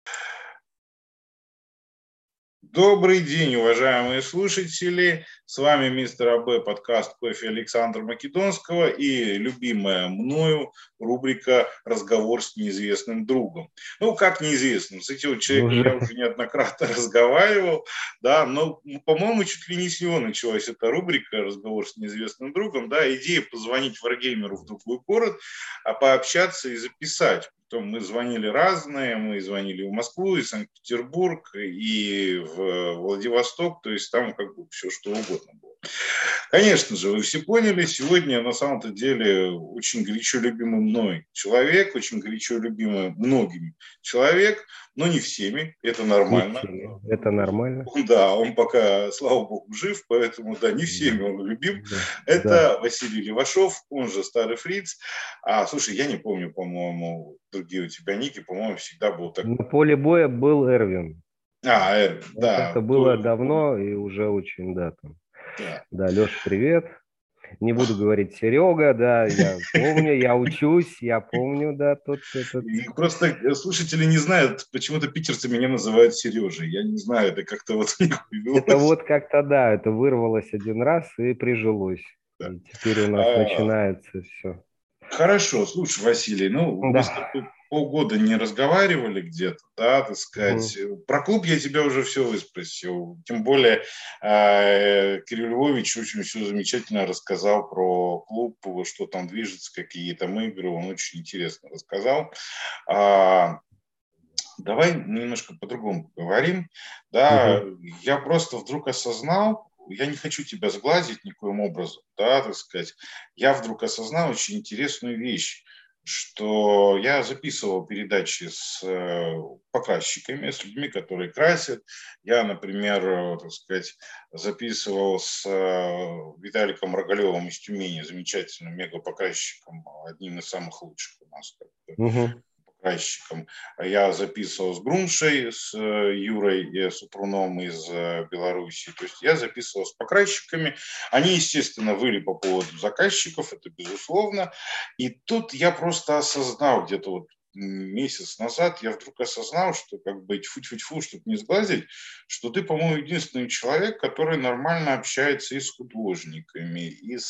Добрый день, уважаемые слушатели. С вами мистер АБ, подкаст «Кофе» Александра Македонского и любимая мною рубрика «Разговор с неизвестным другом». Ну, как неизвестным, с этим человеком я уже неоднократно разговаривал, да, но, по-моему, чуть ли не с него началась эта рубрика «Разговор с неизвестным другом», да, идея позвонить варгеймеру в другой город, пообщаться и записать. Потом мы звонили разные, мы звонили в Москву, и Санкт-Петербург, и в Владивосток, то есть там как бы все что угодно было. Конечно же, вы все поняли, сегодня на самом-то деле очень горячо любимый мной человек, очень горячо любимый многими человек, но не всеми, это нормально. Не всеми, это нормально. Да, он пока, слава богу, жив, поэтому, да, не всеми он любим. Да. Это Василий Левашов, он же Старый Фриц. Слушай, я не помню, по-моему, другие у тебя ники, по-моему, всегда был такой. На поле боя был Эрвин. Эрвин, да. Это было давно и уже очень, да, там. Да. Да, Леша, привет. Не буду говорить Серега, да, я помню, я учусь, я помню, да, тот этот. И просто слушатели не знают, почему-то питерцы меня называют Сережей. Я не знаю, это как-то вот у них повелось. Это вот как-то, да, это вырвалось один раз и прижилось. Да. И теперь у нас начинается все. Хорошо, слушай, Василий, мы Да. с тобой полгода не разговаривали где-то, да, так сказать. Про клуб я тебя уже все выспросил. Тем более Кирилл Львович очень все замечательно рассказал про клуб, что там движется, какие там игры. Он очень интересно рассказал. Давай немножко по-другому поговорим. Да, я просто вдруг осознал, я не хочу тебя сглазить никоим образом, да, так сказать. Я вдруг осознал очень интересную вещь, что я записывал передачи с покрасчиками, с людьми, которые красят. Я, например, так сказать, записывал с Виталиком Рогалевым из Тюмени, замечательным мегапокрасчиком, одним из самых лучших у нас покрасчиком. Я записывал с Груншей, с Юрой Супруном из Беларуси. То есть я записывал с покрасчиками. Они, естественно, выли по поводу заказчиков, это безусловно. И тут я просто осознал где-то вот месяц назад, я вдруг осознал, что как бы тьфу-тьфу-тьфу, чтобы не сглазить, что ты, по-моему, единственный человек, который нормально общается и с художниками,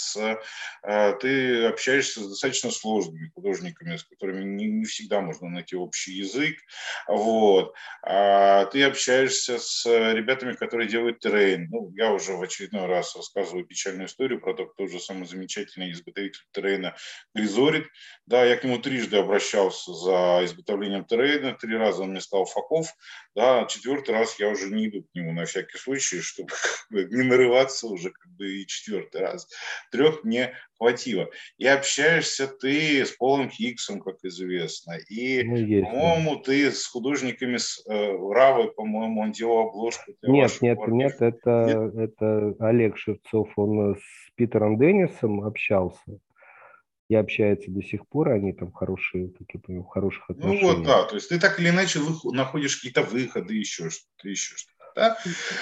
ты общаешься с достаточно сложными художниками, с которыми не всегда можно найти общий язык. Вот. Ты общаешься с ребятами, которые делают террейн. Я уже в очередной раз рассказываю печальную историю про то, кто же самый замечательный изготовитель террейна Гризорит. Да, я к нему трижды обращался за изготовлением террейна, 3 раза он мне сказал факов, да, 4-й раз я уже не иду к нему на всякий случай, чтобы не нарываться уже и 4-й раз. 3 мне хватило. И общаешься ты с Полом Хиггсом, как известно, и, по-моему, ты с художниками, с Равой, по-моему, он делал обложку для ваших Нет, это Олег Шевцов, он с Питером Деннисом общался и общается до сих пор, они там хорошие, такие, в хороших отношениях. Да, то есть ты так или иначе находишь какие-то выходы, еще что-то, да?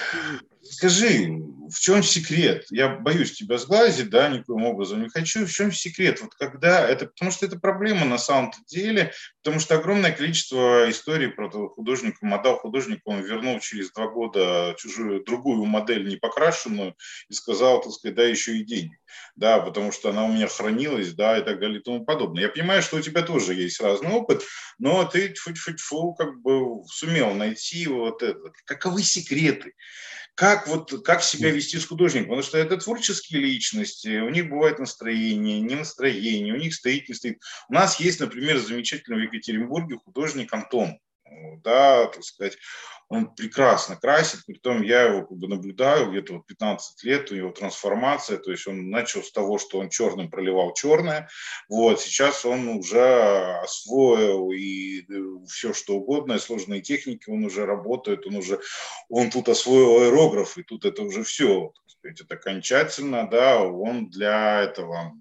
Скажи, в чем секрет? Я боюсь тебя сглазить, да, никоим образом не хочу. В чем секрет? Вот когда это, потому что это проблема на самом-то деле, потому что огромное количество историй про того художника, модал художника, он вернул через 2 года другую модель не покрашенную и сказал, так сказать, да, еще и деньги, да, потому что она у меня хранилась, да, и так далее и тому подобное. Я понимаю, что у тебя тоже есть разный опыт, но ты тьфу-тьфу-тьфу, как бы сумел найти вот это. Каковы секреты? Как себя вести с художником? Потому что это творческие личности, у них бывает настроение, не настроение, у них стоит, не стоит. У нас есть, например, замечательный в Екатеринбурге художник Антон, да, так сказать, он прекрасно красит, притом я его наблюдаю где-то 15 лет, у него трансформация, то есть он начал с того, что он черным проливал черное, сейчас он уже освоил и все что угодно, и сложные техники он уже работает, он тут освоил аэрограф, и тут это уже все, это окончательно, да, он для этого,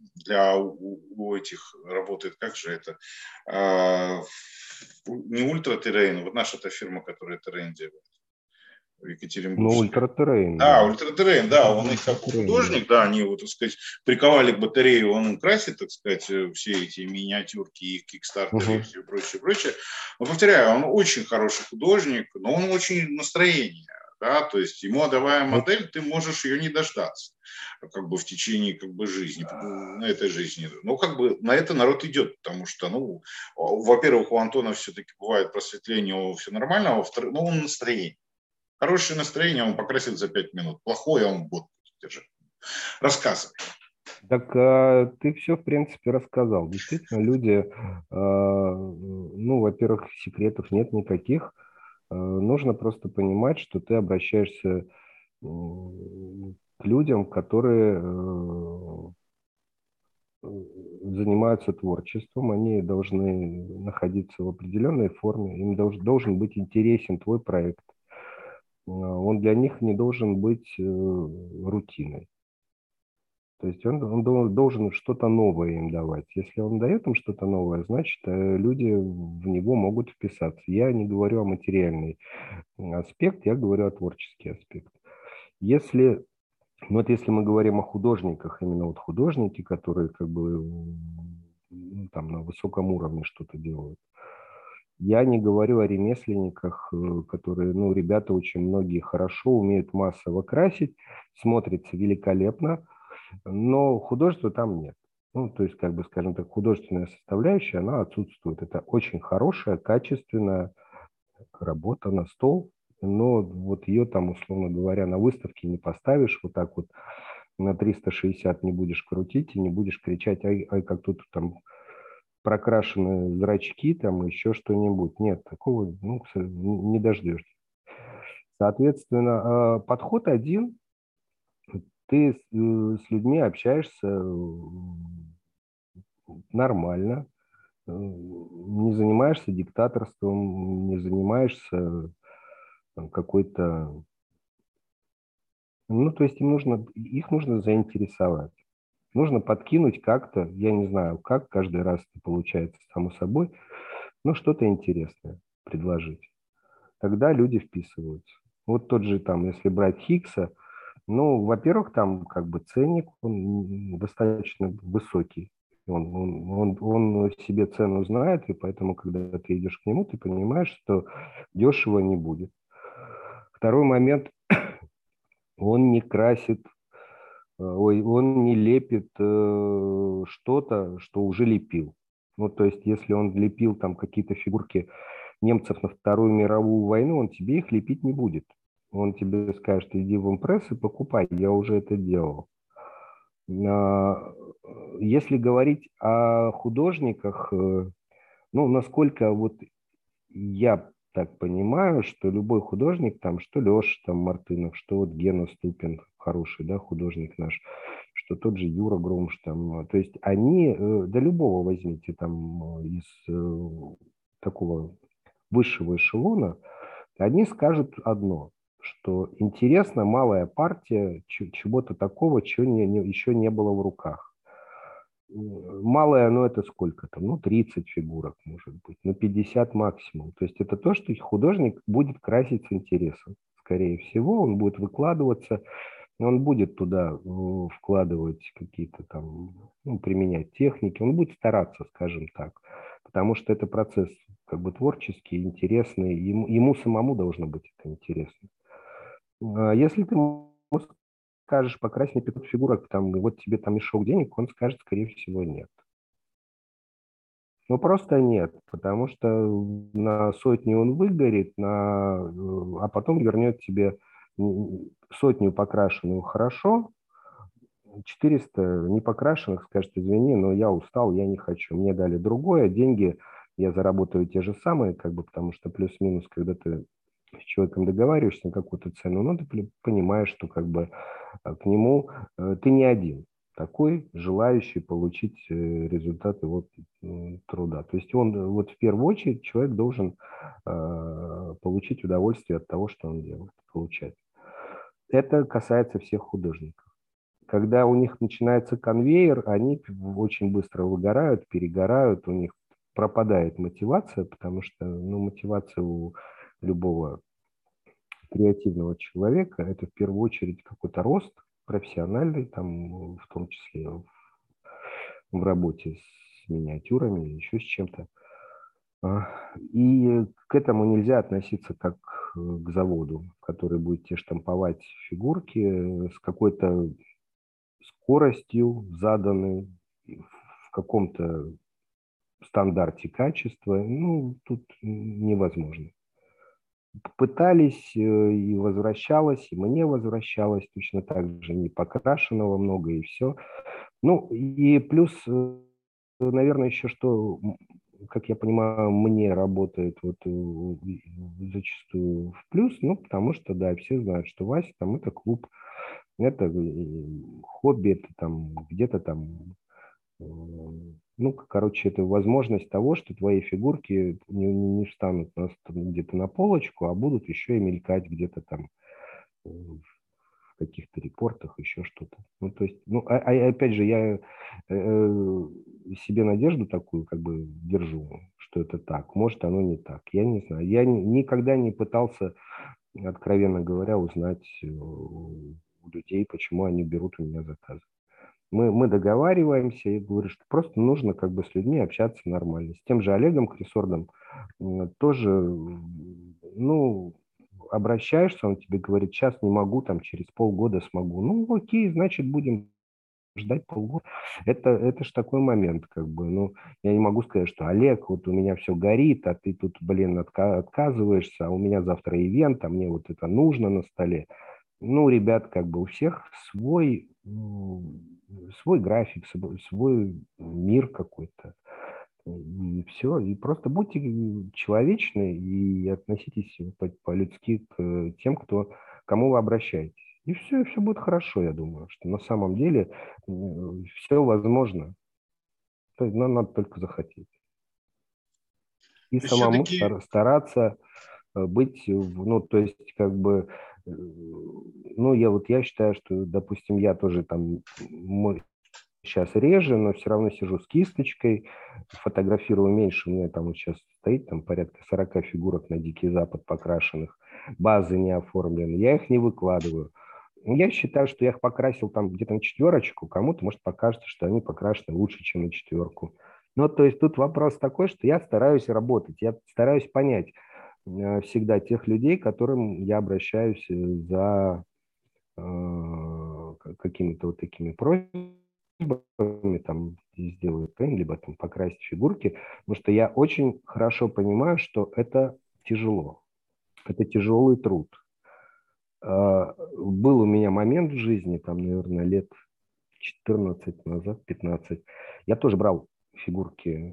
у этих работает, как же это, не ультра террейн, вот наша эта фирма, которая террейн делает. в Ну, Екатеринбургске. ультратеррейн, Да, да. ультратеррейн, да, он их как бы Ультратеррейн, да. художник, да, они его, так сказать, приковали к батарее, он им красит, так сказать, все эти миниатюрки и кикстартеры и Мгм. все прочее, прочее. Но, повторяю, он очень хороший художник, но он очень настроение, да, то есть ему отдавая Это, модель, ты можешь ее не дождаться, как бы в течение как бы жизни, на этой жизни. Ну, как бы на это народ идет, потому что, ну, во-первых, у Антона все-таки бывает просветление, все нормально, а во-вторых, ну, он настроение. Хорошее настроение он покрасит за 5 минут. Плохое он год будет держать. Рассказывай. так ты все, в принципе, рассказал. Действительно, люди, ну, во-первых, секретов нет никаких. Нужно просто понимать, что ты обращаешься к людям, которые занимаются творчеством, они должны находиться в определенной форме, им должен быть интересен твой проект. Он для них не должен быть рутиной. То есть он должен что-то новое им давать. Если он дает им что-то новое, значит, люди в него могут вписаться. Я не говорю о материальный аспект, я говорю о творческий аспект. Если, ну вот если мы говорим о художниках, именно вот художники, которые как бы ну, там на высоком уровне что-то делают, я не говорю о ремесленниках, которые, ну, ребята очень многие хорошо умеют массово красить, смотрится великолепно, но художества там нет. Ну, то есть, как бы, скажем так, художественная составляющая, она отсутствует. Это очень хорошая, качественная работа на стол, но вот ее там, условно говоря, на выставке не поставишь вот так вот на 360 не будешь крутить и не будешь кричать, ай, как тут там прокрашены зрачки, там еще что-нибудь. Нет, такого ну, не дождешься. Соответственно, подход один. Ты с людьми общаешься нормально, не занимаешься диктаторством, не занимаешься какой-то... Ну, то есть их нужно заинтересовать. Нужно подкинуть как-то, я не знаю, как каждый раз это получается само собой, но что-то интересное предложить. Тогда люди вписываются. Вот тот же там, если брать Хиггса, ну, во-первых, там как бы ценник, он достаточно высокий. Он себе цену знает, и поэтому, когда ты идешь к нему, ты понимаешь, что дешево не будет. Второй момент, он не красит, ой, он не лепит что-то, что уже лепил. Ну, то есть, если он лепил там какие-то фигурки немцев на Вторую мировую войну, он тебе их лепить не будет. Он тебе скажет, иди в импресс и покупай, я уже это делал. Если говорить о художниках, ну, насколько вот я так понимаю, что любой художник, там, что Леша там, Мартынов, что вот Гена Ступин, хороший, да, художник наш, что тот же Юра Грумш, там, то есть они, да любого возьмите там из такого высшего эшелона, они скажут одно, что интересна малая партия чего-то такого, чего еще не было в руках. Малая, ну это сколько там? Ну 30 фигурок, может быть, ну 50 максимум. То есть это то, что художник будет красить с интересом. Скорее всего, он будет выкладываться, он будет туда вкладывать какие-то там, ну, применять техники, он будет стараться, скажем так, потому что это процесс как бы творческий, интересный, ему самому должно быть это интересно. Если ты ему скажешь, покрась мне 500 фигурок, там, и вот тебе там мешок денег, он скажет, скорее всего, нет. Ну, просто нет, потому что на сотню он выгорит, а потом вернет тебе сотню покрашенную хорошо, 400 непокрашенных скажет, извини, но я устал, я не хочу. Мне дали другое, деньги я заработаю те же самые, как бы, потому что плюс-минус, когда ты с человеком договариваешься на какую-то цену, ну, ты понимаешь, что как бы к нему ты не один такой, желающий получить результат его труда. То есть он, вот в первую очередь, человек должен получить удовольствие от того, что он делает, получать. Это касается всех художников. Когда у них начинается конвейер, они очень быстро выгорают, перегорают, у них пропадает мотивация, потому что ну, мотивация у любого креативного человека – это в первую очередь какой-то рост профессиональный, там, в том числе в работе с миниатюрами или еще с чем-то. И к этому нельзя относиться как к заводу, который будет тебе штамповать фигурки с какой-то скоростью заданной, в каком-то стандарте качества. Ну, тут невозможно. Пытались, и возвращалось, и мне возвращалось точно так же, не покрашенного много, и все. Ну, и плюс, наверное, еще что, как я понимаю, мне работает вот зачастую в плюс, ну, потому что, да, все знают, что Вася там это клуб, это хобби, это там где-то там, ну, короче, это возможность того, что твои фигурки не встанут где-то на полочку, а будут еще и мелькать где-то там в каких-то репортах, еще что-то. Ну, то есть, ну, опять же, я себе надежду такую как бы держу, что это так. Может, оно не так. Я не знаю. Я никогда не пытался, откровенно говоря, узнать у людей, почему они берут у меня заказы. Мы договариваемся, и говорю, что просто нужно как бы с людьми общаться нормально. С тем же Олегом Крисордом тоже, ну, обращаешься, он тебе говорит, сейчас не могу, там через полгода смогу. Ну, окей, значит, будем ждать полгода. Это ж такой момент, как бы, ну, я не могу сказать, что Олег, вот у меня все горит, а ты тут, блин, отказываешься, а у меня завтра ивент, а мне вот это нужно на столе. Ну, ребят, как бы у всех свой график, свой мир какой-то. И все. И просто будьте человечны и относитесь по-людски к тем, кому вы обращаетесь. И все будет хорошо, я думаю, что на самом деле все возможно. То есть нам надо только захотеть. И самому Все-таки стараться быть, ну, то есть, как бы, ну, я считаю, что, допустим, я тоже там сейчас реже, но все равно сижу с кисточкой, фотографирую меньше, у меня там вот сейчас стоит там порядка 40 фигурок на Дикий Запад покрашенных, базы не оформлены, я их не выкладываю. Я считаю, что я их покрасил там где-то на 4, кому-то, может, покажется, что они покрашены лучше, чем на 4. Ну, то есть тут вопрос такой, что я стараюсь работать, я стараюсь понять всегда тех людей, к которым я обращаюсь за какими-то вот такими просьбами, там, сделают либо там покрасить фигурки, потому что я очень хорошо понимаю, что это тяжело, это тяжелый труд. Был у меня момент в жизни, там, наверное, лет 14 назад, 15, я тоже брал фигурки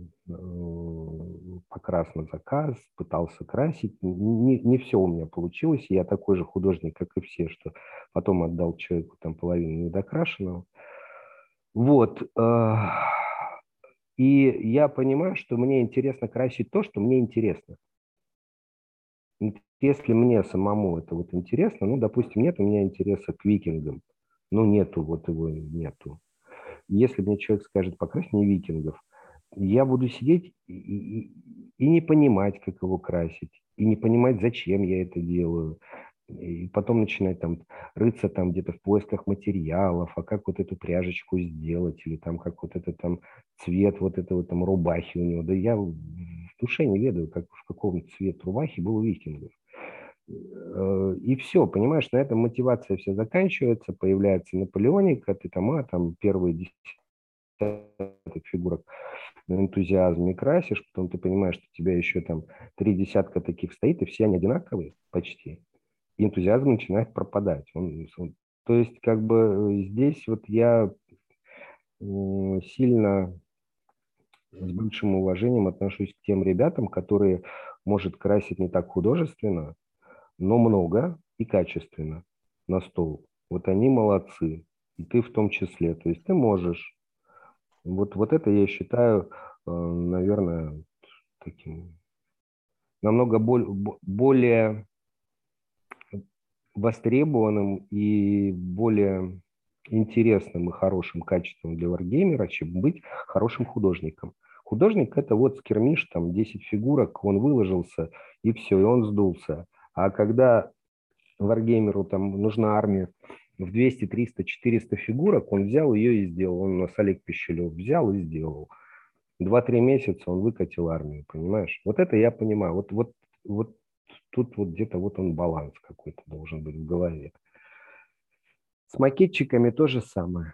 покрас на заказ, пытался красить. Не все у меня получилось. Я такой же художник, как и все, что потом отдал человеку там половину недокрашенного. Вот. И я понимаю, что мне интересно красить то, что мне интересно. Если мне самому это вот интересно, ну, допустим, нет у меня интереса к викингам, ну, нету, вот его нету. Если мне человек скажет, покрась мне викингов, я буду сидеть и не понимать, как его красить, и не понимать, зачем я это делаю. И потом начинать там рыться там где-то в поисках материалов, а как вот эту пряжечку сделать, или там как вот это там цвет вот этого там рубахи у него. Да я в душе не ведаю, как в каком цвет рубахи был у викингов. И все, понимаешь, на этом мотивация все заканчивается, появляется Наполеоника, ты там первые десяток фигурок на энтузиазме красишь, потом ты понимаешь, что у тебя еще там 3 десятка таких стоит, и все они одинаковые почти. И энтузиазм начинает пропадать. То есть, как бы здесь вот я сильно с большим уважением отношусь к тем ребятам, которые, может, красить не так художественно, но много и качественно на стол. Вот они молодцы. И ты в том числе. То есть ты можешь. Вот это я считаю, наверное, таким намного более востребованным и более интересным и хорошим качеством для варгеймера, чем быть хорошим художником. Художник – это вот скермиш, там 10 фигурок, он выложился, и все, и он сдулся. А когда варгеймеру там нужна армия в 200, 300, 400 фигурок, он взял ее и сделал. Он у нас Олег Пищелев взял и сделал. 2-3 месяца он выкатил армию, понимаешь? Вот это я понимаю. Вот тут вот где-то вот он баланс какой-то должен быть в голове. С макетчиками то же самое.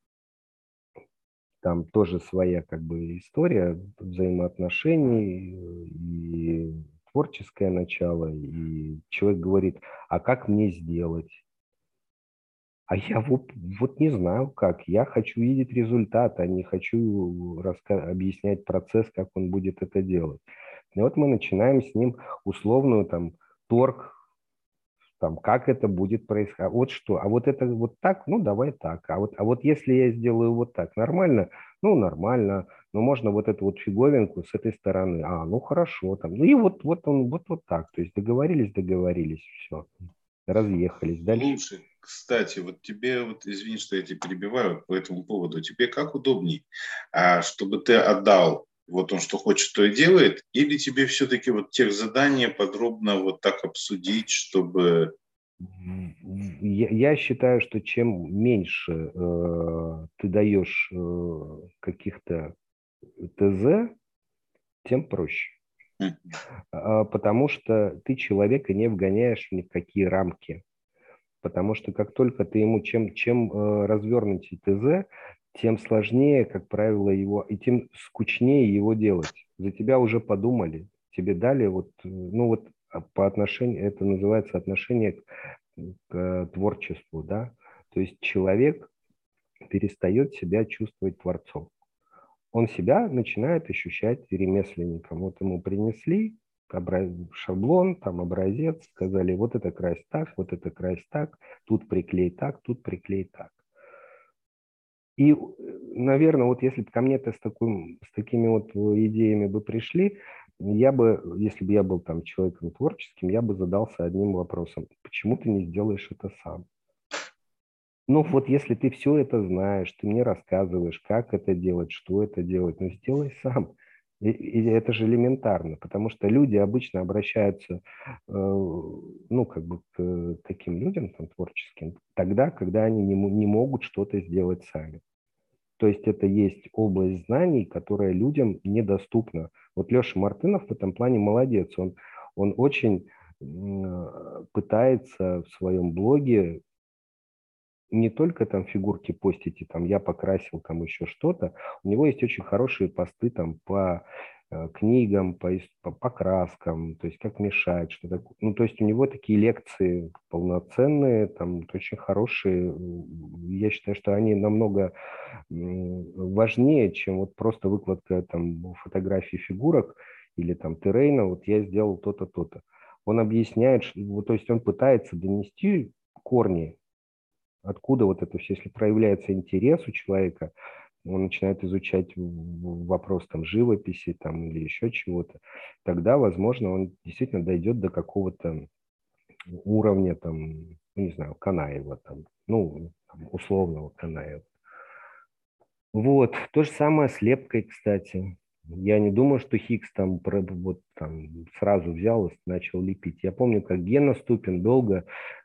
Там тоже своя как бы история взаимоотношений и творческое начало. И человек говорит, а как мне сделать? А я вот не знаю как. Я хочу видеть результат, а не хочу объяснять процесс, как он будет это делать. И вот мы начинаем с ним условную там торг, там, как это будет происходить. Вот что, а вот это вот так, ну давай так. А вот если я сделаю вот так, нормально? Ну нормально. Но можно вот эту вот фиговинку с этой стороны. А, ну хорошо. Там. Ну и вот так. То есть договорились, все. Разъехались. Дальше. Слушай, кстати, вот тебе, вот извини, что я тебя перебиваю по этому поводу, тебе как удобней, чтобы ты отдал, вот он что хочет, то и делает, или тебе все-таки вот тех задания подробно вот так обсудить, чтобы... Я считаю, что чем меньше ты даешь каких-то ТЗ, тем проще. Потому что ты человека не вгоняешь ни в какие рамки. Потому что как только ты ему чем развернутее ТЗ, тем сложнее, как правило, его, и тем скучнее его делать. За тебя уже подумали, тебе дали вот, ну вот по отношению, это называется отношение к творчеству, да. То есть человек перестает себя чувствовать творцом. Он себя начинает ощущать ремесленником. Вот ему принесли шаблон, там образец, сказали, вот это крась так, вот это крась так, тут приклей так, тут приклей так. И, наверное, вот если бы ко мне-то с такими вот идеями бы пришли, я бы, если бы я был там человеком творческим, я бы задался одним вопросом. Почему ты не сделаешь это сам? Ну вот если ты все это знаешь, ты мне рассказываешь, как это делать, что это делать, ну сделай сам. И это же элементарно, потому что люди обычно обращаются, ну, как бы к таким людям там, творческим, тогда, когда они не могут что-то сделать сами. То есть это есть область знаний, которая людям недоступна. Вот Леша Мартынов в этом плане молодец. Он очень пытается в своем блоге не только там фигурки постите, там я покрасил, там еще что-то. У него есть очень хорошие посты там по книгам, по краскам, то есть как мешать, что такое. Ну, то есть у него такие лекции полноценные, там очень хорошие. Я считаю, что они намного важнее, чем вот просто выкладка там фотографий фигурок или там террейна, вот я сделал то-то, то-то. Он объясняет, то есть он пытается донести корни. Откуда вот это все, если проявляется интерес у человека, он начинает изучать вопрос там живописи там, или еще чего-то, тогда, возможно, он действительно дойдет до какого-то уровня, там, ну, не знаю, Канаева, там, ну, условного Канаева. Вот, то же самое с лепкой, кстати. Я не думаю, что Хиггс там, вот, там сразу взял и начал лепить. Я помню, как Гена Ступин долго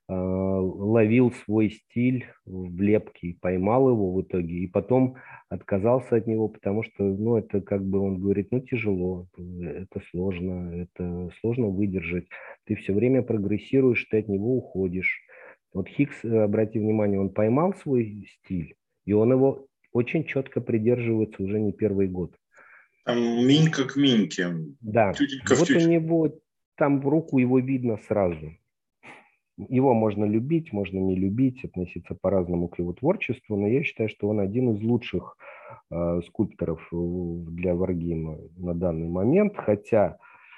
ловил свой стиль в лепке и поймал его в итоге, и потом отказался от него, потому что, ну, это как бы он говорит, ну, тяжело, это сложно выдержать. Ты все время прогрессируешь, ты от него уходишь. Вот Хиггс, обрати внимание, он поймал свой стиль, и он его очень четко придерживается уже не первый год. Там Минька к Миньке, Да, тютелька в вот у тютельку. него там в руку его видно сразу. Его можно любить, можно не любить, относиться по-разному к его творчеству, но я считаю, что он один из лучших скульпторов для Варгейма на данный момент, хотя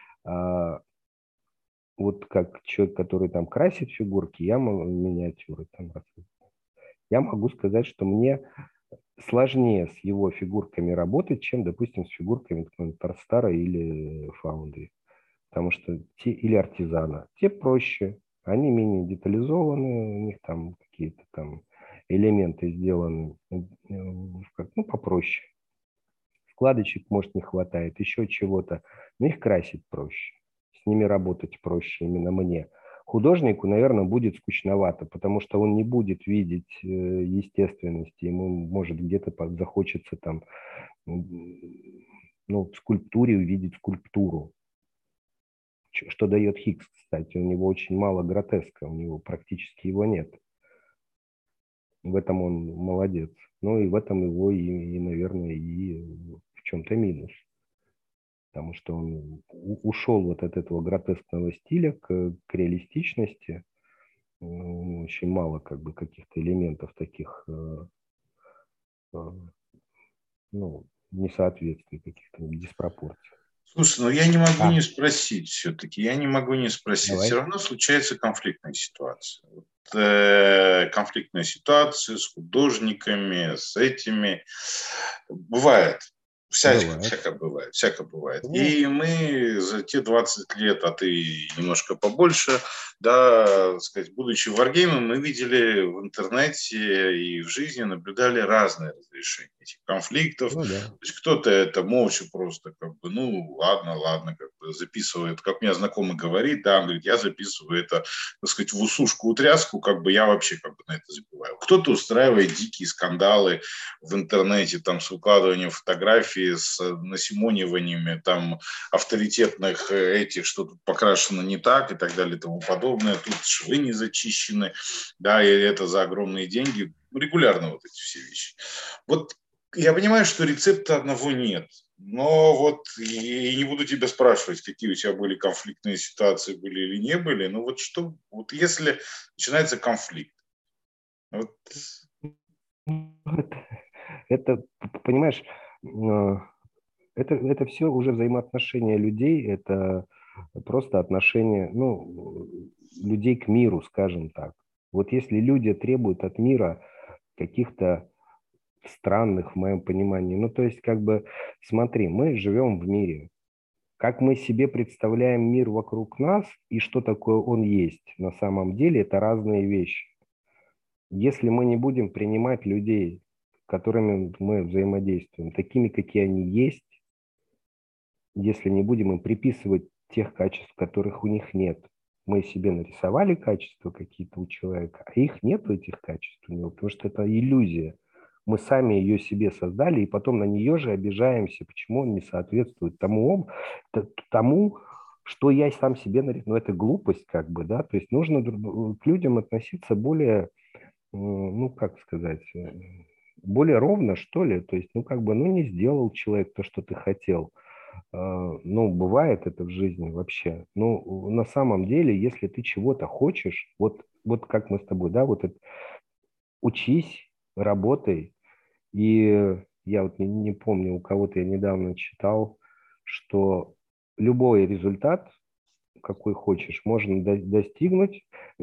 вот как человек, который там красит фигурки, миниатюры, там, я могу сказать, что мне сложнее с его фигурками работать, чем, допустим, с фигурками Торстара или Фаунды. Потому что или артизана. Те проще, они менее детализованы, у них там какие-то там элементы сделаны ну, попроще. Складочек, может, не хватает, еще чего-то. Но их красить проще. С ними работать проще именно мне. Художнику, наверное, будет скучновато, потому что он не будет видеть естественности, ему может где-то захочется там, ну, в скульптуре увидеть скульптуру. Что дает Хиггс, кстати, у него очень мало гротеска, у него практически его нет. В этом он молодец. Ну и в этом его, наверное, и в чем-то минус. Потому что он ушел вот от этого гротескного стиля к реалистичности. Очень мало как бы каких-то элементов таких, ну, несоответствий, каких-то диспропорций. Слушай, ну я не могу не спросить все-таки, я не могу не спросить. Давай. Все равно случается конфликтная ситуация. Конфликтная ситуация с художниками, с этими. Бывает. Всяко бывает, всяко бывает. И мы за те 20 лет, а ты немножко побольше, да, так сказать, будучи варгеймом, мы видели в интернете и в жизни, наблюдали разные разрешения этих конфликтов. Ну, да. То есть кто-то это молча просто как бы, ну, ладно, как бы записывает, как у меня знакомый говорит, да, он говорит, я записываю это, так сказать, в усушку, утряску, как бы я вообще как бы на это забиваю. Кто-то устраивает дикие скандалы в интернете, там, с выкладыванием фотографий, с насимониваниями, там, авторитетных этих, что тут покрашено не так и так далее и тому подобное, тут швы не зачищены, да, и это за огромные деньги, регулярно вот эти все вещи. Вот я понимаю, что рецепта одного нет, но вот и не буду тебя спрашивать, какие у тебя были конфликтные ситуации, были или не были, но вот что, вот если начинается конфликт, вот... Это, понимаешь, это все уже взаимоотношения людей, это просто отношения, ну, людей к миру, скажем так. Вот если люди требуют от мира каких-то странных, в моем понимании, ну, то есть, как бы, смотри, мы живем в мире. Как мы себе представляем мир вокруг нас и что такое он есть на самом деле, это разные вещи. Если мы не будем принимать людей, с которыми мы взаимодействуем, такими, какие они есть, если не будем им приписывать тех качеств, которых у них нет, мы себе нарисовали качества какие-то у человека, а их нет, этих качеств у него, потому что это иллюзия. Мы сами ее себе создали, и потом на нее же обижаемся, почему он не соответствует тому, что я сам себе нарисовал. Ну, это глупость, как бы, да, то есть нужно к людям относиться более, ну, как сказать, более ровно, что ли, то есть, ну, как бы, ну, не сделал человек то, что ты хотел. Ну, бывает это в жизни вообще. Ну, на самом деле, если ты чего-то хочешь, вот как мы с тобой, да, вот это, учись, работай. И я вот не помню, у кого-то я недавно читал, что любой результат, какой хочешь, можно достигнуть,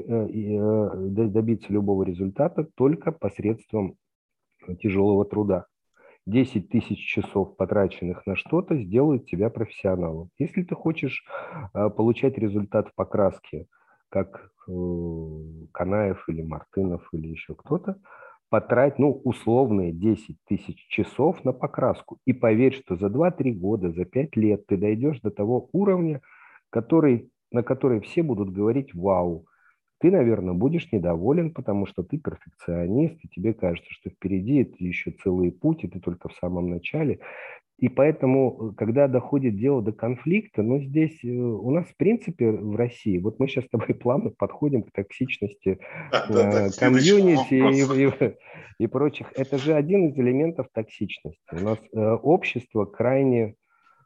добиться любого результата только посредством тяжелого труда. 10 тысяч часов, потраченных на что-то, сделают тебя профессионалом. Если ты хочешь получать результат в покраске, как Канаев или Мартынов или еще кто-то, потрать, ну, условные 10 тысяч часов на покраску. И поверь, что за 2-3 года, за 5 лет ты дойдешь до того уровня, на который все будут говорить «Вау!». Ты, наверное, будешь недоволен, потому что ты перфекционист, и тебе кажется, что впереди это еще целый путь, и ты только в самом начале. И поэтому, когда доходит дело до конфликта, ну, здесь у нас, в принципе, в России, вот мы сейчас с тобой плавно подходим к токсичности Да, к следующему комьюнити вопросу. и прочих. Это же один из элементов токсичности. У нас общество крайне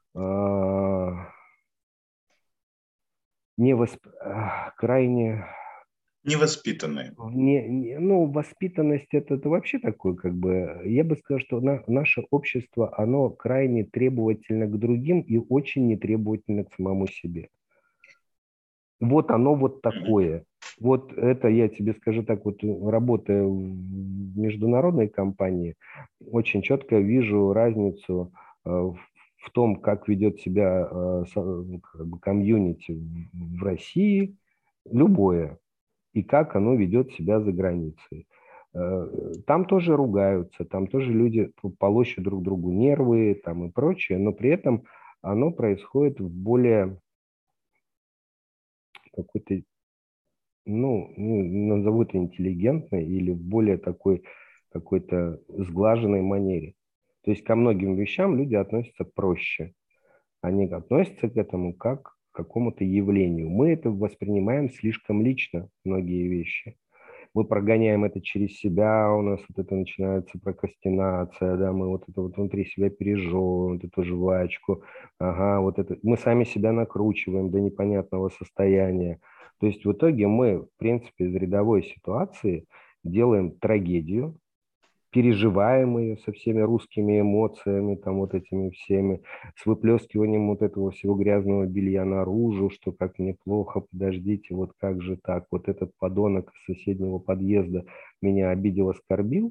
крайне Невоспитанные. ну, воспитанность это вообще такое, как бы, я бы сказал, что наше общество, оно крайне требовательно к другим и очень нетребовательно к самому себе. Вот оно вот такое. Вот это я тебе скажу так, вот работая в международной компании, очень четко вижу разницу в том, как ведет себя как бы комьюнити в России, любое, и как оно ведет себя за границей. Там тоже ругаются, там тоже люди полощут друг другу нервы там и прочее, но при этом оно происходит в более какой-то назовут интеллигентной или в более такой какой-то сглаженной манере. То есть ко многим вещам люди относятся проще. Они относятся к этому как к какому-то явлению. Мы это воспринимаем слишком лично, многие вещи. Мы прогоняем это через себя, у нас вот это начинается прокрастинация, да, мы вот это вот внутри себя пережевываем, вот эту жвачку, ага, вот это, мы сами себя накручиваем до непонятного состояния. То есть в итоге мы, в принципе, из рядовой ситуации делаем трагедию, переживаем ее со всеми русскими эмоциями, там вот этими всеми, с выплескиванием вот этого всего грязного белья наружу, что как мне плохо, подождите, вот как же так, вот этот подонок из соседнего подъезда меня обидел, оскорбил,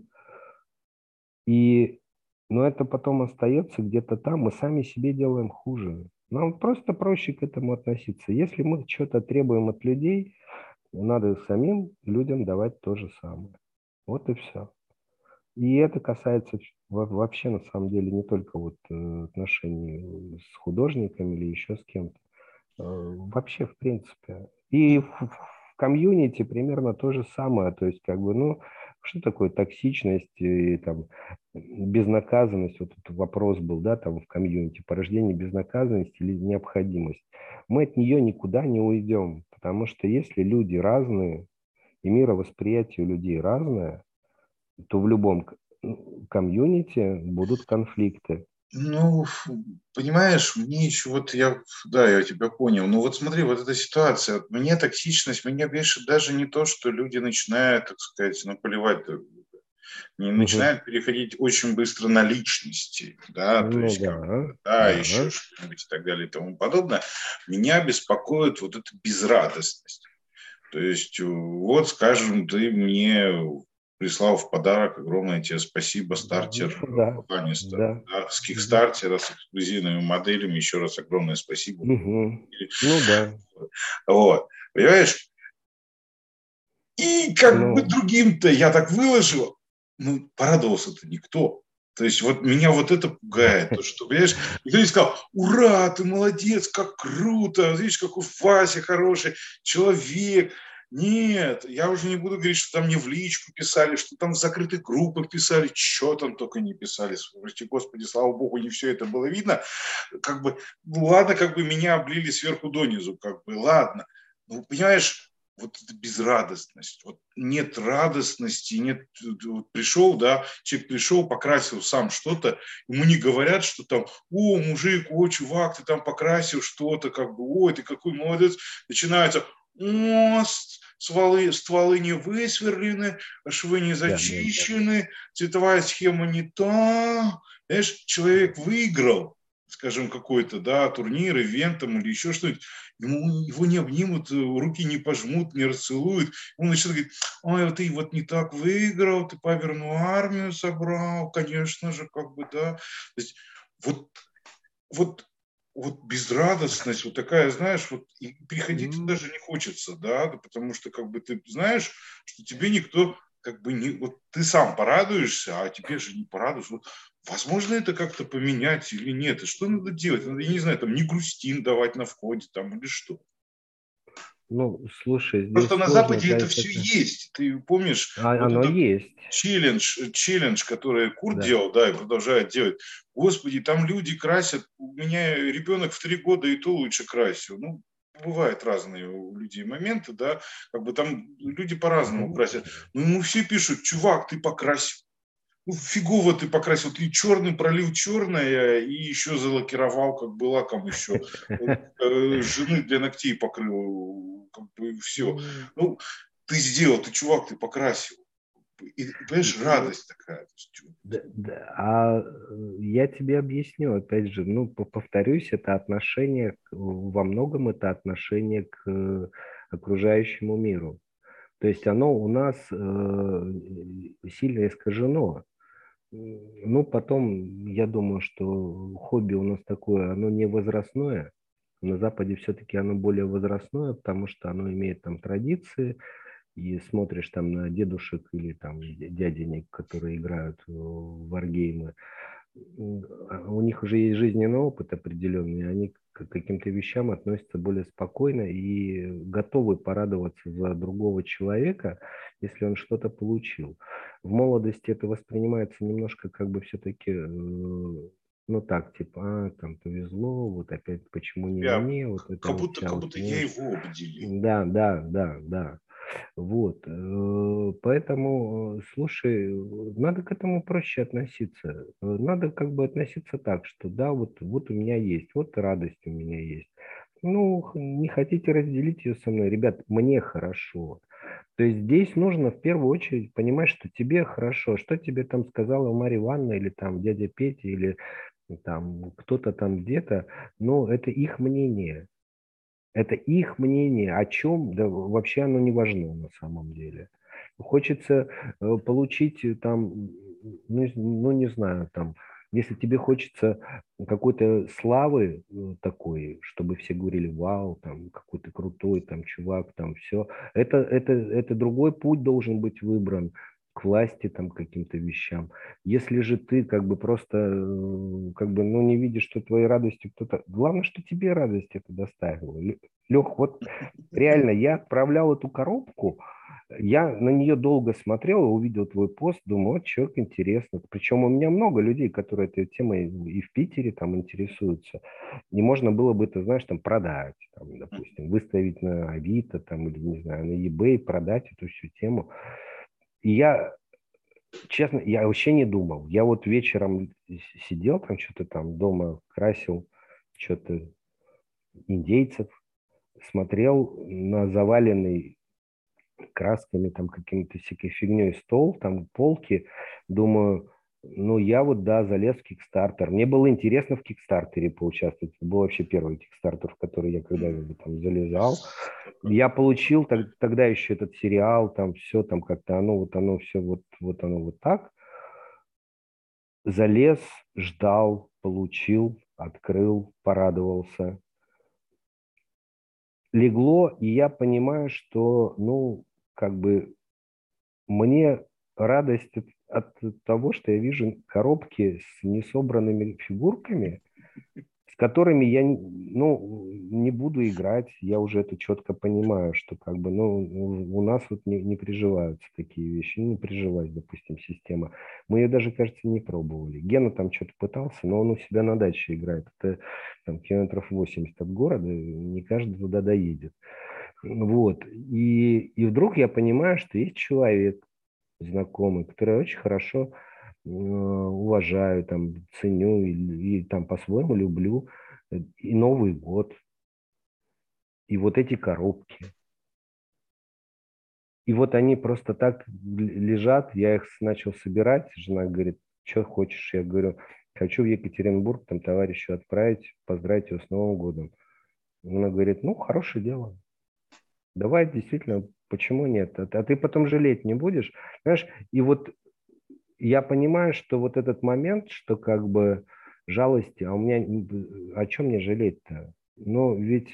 и, но это потом остается где-то там, мы сами себе делаем хуже. Нам просто проще к этому относиться. Если мы что-то требуем от людей, надо самим людям давать то же самое. Вот и все. И это касается вообще, на самом деле, не только вот отношений с художниками или еще с кем-то. Вообще, в принципе. И в комьюнити примерно то же самое. То есть, как бы, ну, что такое токсичность и там безнаказанность? Вот этот вопрос был, да, там в комьюнити. Порождение безнаказанности или необходимость. Мы от нее никуда не уйдем. Потому что если люди разные, и мировосприятие у людей разное, то в любом комьюнити будут конфликты. Ну, понимаешь, мне еще вот да, я тебя понял. Ну вот смотри, вот эта ситуация, вот мне токсичность, меня бесит даже не то, что люди начинают, так сказать, ну, поливать друг друга. Не Мгм. начинают переходить очень быстро на личности, да, то Ну есть да, как бы, да, еще да. что-нибудь и так далее и тому подобное. Меня беспокоит вот эта безрадостность. То есть, вот, скажем, ты мне прислал в подарок, огромное тебе спасибо, стартер Да, Ланнистер. да. Да, с Мгм. Кикстартера, с эксклюзивными моделями, еще раз огромное спасибо. Мгм. Ну да. Вот, понимаешь? И как бы Ну, другим-то я так выложил, ну, порадовался-то никто. То есть вот меня вот это пугает, то, что, понимаешь, никто не сказал, ура, ты молодец, как круто, видишь, какой Вася хороший человек. Нет, я уже не буду говорить, что там мне в личку писали, что там в закрытых группах писали, что там только не писали. Прости Господи, слава Богу, не все это было видно. Как бы, ну ладно, как бы меня облили сверху донизу, как бы, ладно. Ну, понимаешь, вот эта безрадостность, вот нет радостности, нет, вот пришел, да, человек пришел, покрасил сам что-то, ему не говорят, что там, о, мужик, о, чувак, ты там покрасил что-то, как бы, ой, ты какой молодец, начинается, о, стволы не высверлены, швы не да, да, да. зачищены, цветовая схема не та, знаешь, человек выиграл, скажем, какой-то, да, турнир, ивент там или еще что-нибудь, его не обнимут, руки не пожмут, не расцелуют. Он начинает говорить, ой, ты вот не так выиграл, ты паперную армию собрал, конечно же, как бы, да. То есть вот, вот, вот безрадостность, вот такая, знаешь, вот и приходить М, даже не хочется, да, потому что как бы ты знаешь, что тебе никто как бы не, вот ты сам порадуешься, а тебе же не порадуешь. Вот, возможно, это как-то поменять или нет, и что надо делать? Надо, я не знаю, там не грустин давать на входе там или что. Ну, слушай, Просто здесь на сложно, Западе это знаешь, все это... есть. Ты помнишь вот Оно этот есть, челлендж, который Курт да. делал, да, и продолжает делать. Господи, там люди красят. У меня ребенок в 3 года и то лучше красил. Ну, бывают разные у людей моменты, да, как бы там люди по-разному Ну, красят. Но ему все пишут, чувак, ты покрасил. Ну, фигово ты покрасил, ты черным пролил черное и еще залакировал, как бы лаком еще. Жены для ногтей покрыл, как бы все. м, Ну, ты сделал, ты чувак, ты покрасил. И, понимаешь, ну, радость такая. То есть, да, да. А я тебе объясню, опять же, ну, повторюсь, это отношение, во многом это отношение к окружающему миру. То есть оно у нас сильно искажено. Ну, потом, я думаю, что хобби у нас такое, оно не возрастное. На Западе все-таки оно более возрастное, потому что оно имеет там традиции, и смотришь там на дедушек или там дяденек, которые играют в варгеймы, у них уже есть жизненный опыт определенный, они к каким-то вещам относятся более спокойно и готовы порадоваться за другого человека, если он что-то получил. В молодости это воспринимается немножко как бы все-таки, ну так, типа, там повезло, вот опять почему не Я мне, вот это как вот будто, вся как вот, будто я понимаешь? его обделил. Да, да, да, да. Вот, поэтому, слушай, надо к этому проще относиться. Надо как бы относиться так, что да, вот у меня есть, вот радость у меня есть. Ну, не хотите разделить ее со мной, ребят, мне хорошо. То есть здесь нужно в первую очередь понимать, что тебе хорошо, что тебе там сказала Марья Ивановна или там дядя Петя или там кто-то там где-то, но это их мнение. Это их мнение, о чем, да вообще оно не важно на самом деле. Хочется получить там, ну не знаю, там, если тебе хочется какой-то славы такой, чтобы все говорили, вау, там, какой то крутой, там, чувак, там, все, это другой путь должен быть выбран к власти, там, к каким-то вещам. Если же ты как бы просто, как бы, ну, не видишь, что твоей радостью кто-то... Главное, что тебе радость это доставило. Лех, вот реально, я отправлял эту коробку, я на нее долго смотрел, увидел твой пост, думаю, вот человек интересно. Причем у меня много людей, которые этой темой и в Питере там интересуются. Не можно было бы это, знаешь, там продать, там, допустим, выставить на Авито там, или, не знаю, на eBay, продать эту всю тему. И я, честно, я вообще не думал. Я вот вечером сидел там, что-то там дома красил, что-то индейцев, смотрел на заваленный красками, там, какими-то всякой фигней стол, там, полки, думаю, ну, я вот, да, залез в Кикстартер. Мне было интересно в Кикстартере поучаствовать. Это был вообще первый Кикстартер, в который я когда-либо там залезал. Я получил тогда еще этот сериал, там, все там как-то, оно все вот оно вот так. Залез, ждал, получил, открыл, порадовался. Легло, и я понимаю, что, ну, как бы мне радость от того, что я вижу коробки с несобранными фигурками, с которыми я, ну, не буду играть. Я уже это четко понимаю, что как бы, ну, у нас вот не приживаются такие вещи. Не прижилась, допустим, система. Мы ее даже, кажется, не пробовали. Гена там что-то пытался, но он у себя на даче играет. Это там километров 80 от города, не каждый туда доедет. Вот. И вдруг я понимаю, что есть человек, знакомый, который я очень хорошо уважаю, там, ценю и там по-своему люблю. И Новый год, и вот эти коробки. И вот они просто так лежат, я их начал собирать. Жена говорит, что хочешь? Я говорю, хочу в Екатеринбург там товарищу отправить, поздравить его с Новым годом. Она говорит, ну, хорошее дело. Давай, действительно, почему нет? А ты потом жалеть не будешь? Знаешь, и вот я понимаю, что вот этот момент, что как бы жалости, а у меня о чем мне жалеть-то? Ну, ведь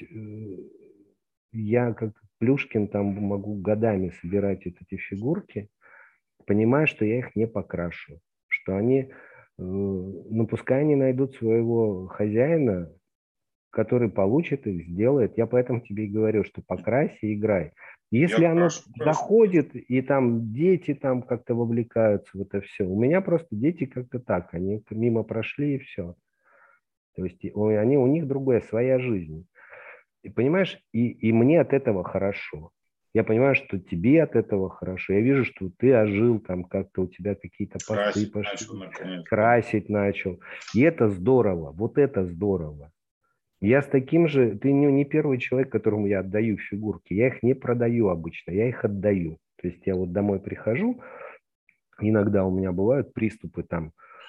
я как Плюшкин там могу годами собирать вот эти фигурки, понимая, что я их не покрашу, что они, ну, пускай они найдут своего хозяина, который получит их, сделает. Я поэтому тебе и говорю, что покрась и играй. Я Если оно крашу, крашу, крашу. заходит, и там дети там как-то вовлекаются в это все, у меня просто дети как-то так, они мимо прошли и все. То есть они, у них другая, своя жизнь. И понимаешь, и мне от этого хорошо. Я понимаю, что тебе от этого хорошо. Я вижу, что ты ожил, там как-то у тебя какие-то посты Красить начал пошли, наконец-то. красить начал. И это здорово, вот это здорово. Я с таким же, ты не первый человек, которому я отдаю фигурки. Я их не продаю обычно, я их отдаю. То есть я вот домой прихожу, иногда у меня бывают приступы там,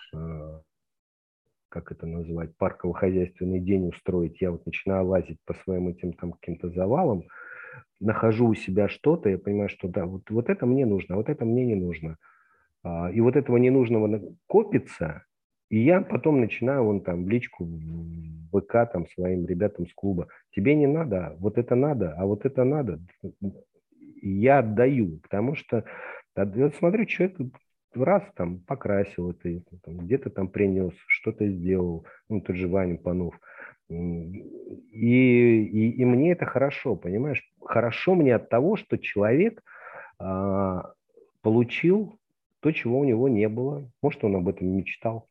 как это называть, парково-хозяйственный день устроить. Я вот начинаю лазить по своим этим там каким-то завалам, нахожу у себя что-то, я понимаю, что да, вот это мне нужно, а вот это мне не нужно. И вот этого ненужного копится, и я потом начинаю вон там в личку в ВК там своим ребятам с клуба. Тебе не надо, вот это надо, а вот это надо. И я отдаю, потому что вот смотрю, человек раз там покрасил это, там, где-то там принес, что-то сделал, ну, тот же Ваня Панов. И мне это хорошо, понимаешь? Хорошо мне от того, что человек получил то, чего у него не было. Может, он об этом мечтал.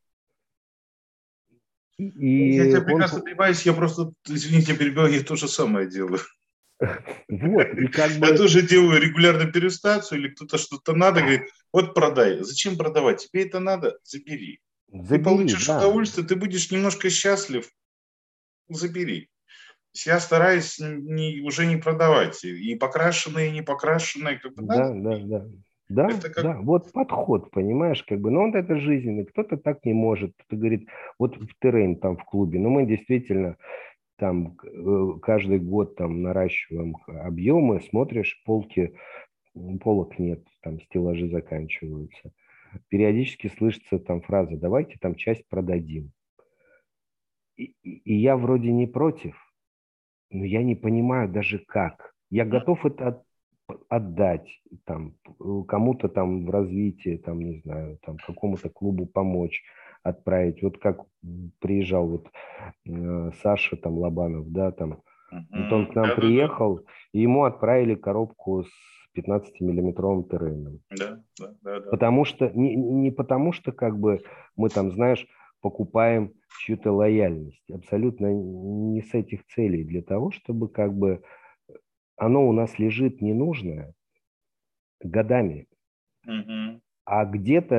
Я И тебя он... прекрасно понимаю, я просто, извините, перебил, я то же самое делаю. Вот, и как Я бы... тоже делаю регулярно перестацию, или кто-то что-то надо, говорит, вот продай. Зачем продавать? Тебе это надо? Забери. Ты Забери, получишь да. удовольствие, ты будешь немножко счастлив, забери. Я стараюсь уже не продавать. И покрашенные, и не покрашенные, как бы надо. Да, да, да. Да, Это как... да, вот подход, понимаешь, как бы, ну, вот это жизненный, кто-то так не может, кто-то говорит, вот в террейн там в клубе, ну, мы действительно там каждый год там наращиваем объемы, смотришь, полок нет, там стеллажи заканчиваются. Периодически слышится там фраза, давайте там часть продадим. И я вроде не против, но я не понимаю даже как. Я готов это отдать там, кому-то там в развитии, там, не знаю, там, какому-то клубу помочь, отправить. Вот как приезжал вот Саша там Лобанов, да, там, вот он к нам Да-да-да. приехал, и ему отправили коробку с 15-миллиметровым террейном. Да, да, да, да. Потому что, не потому что, как бы, мы там, знаешь, покупаем чью-то лояльность. Абсолютно не с этих целей. Для того, чтобы, как бы, оно у нас лежит ненужное годами. Мгм. А где-то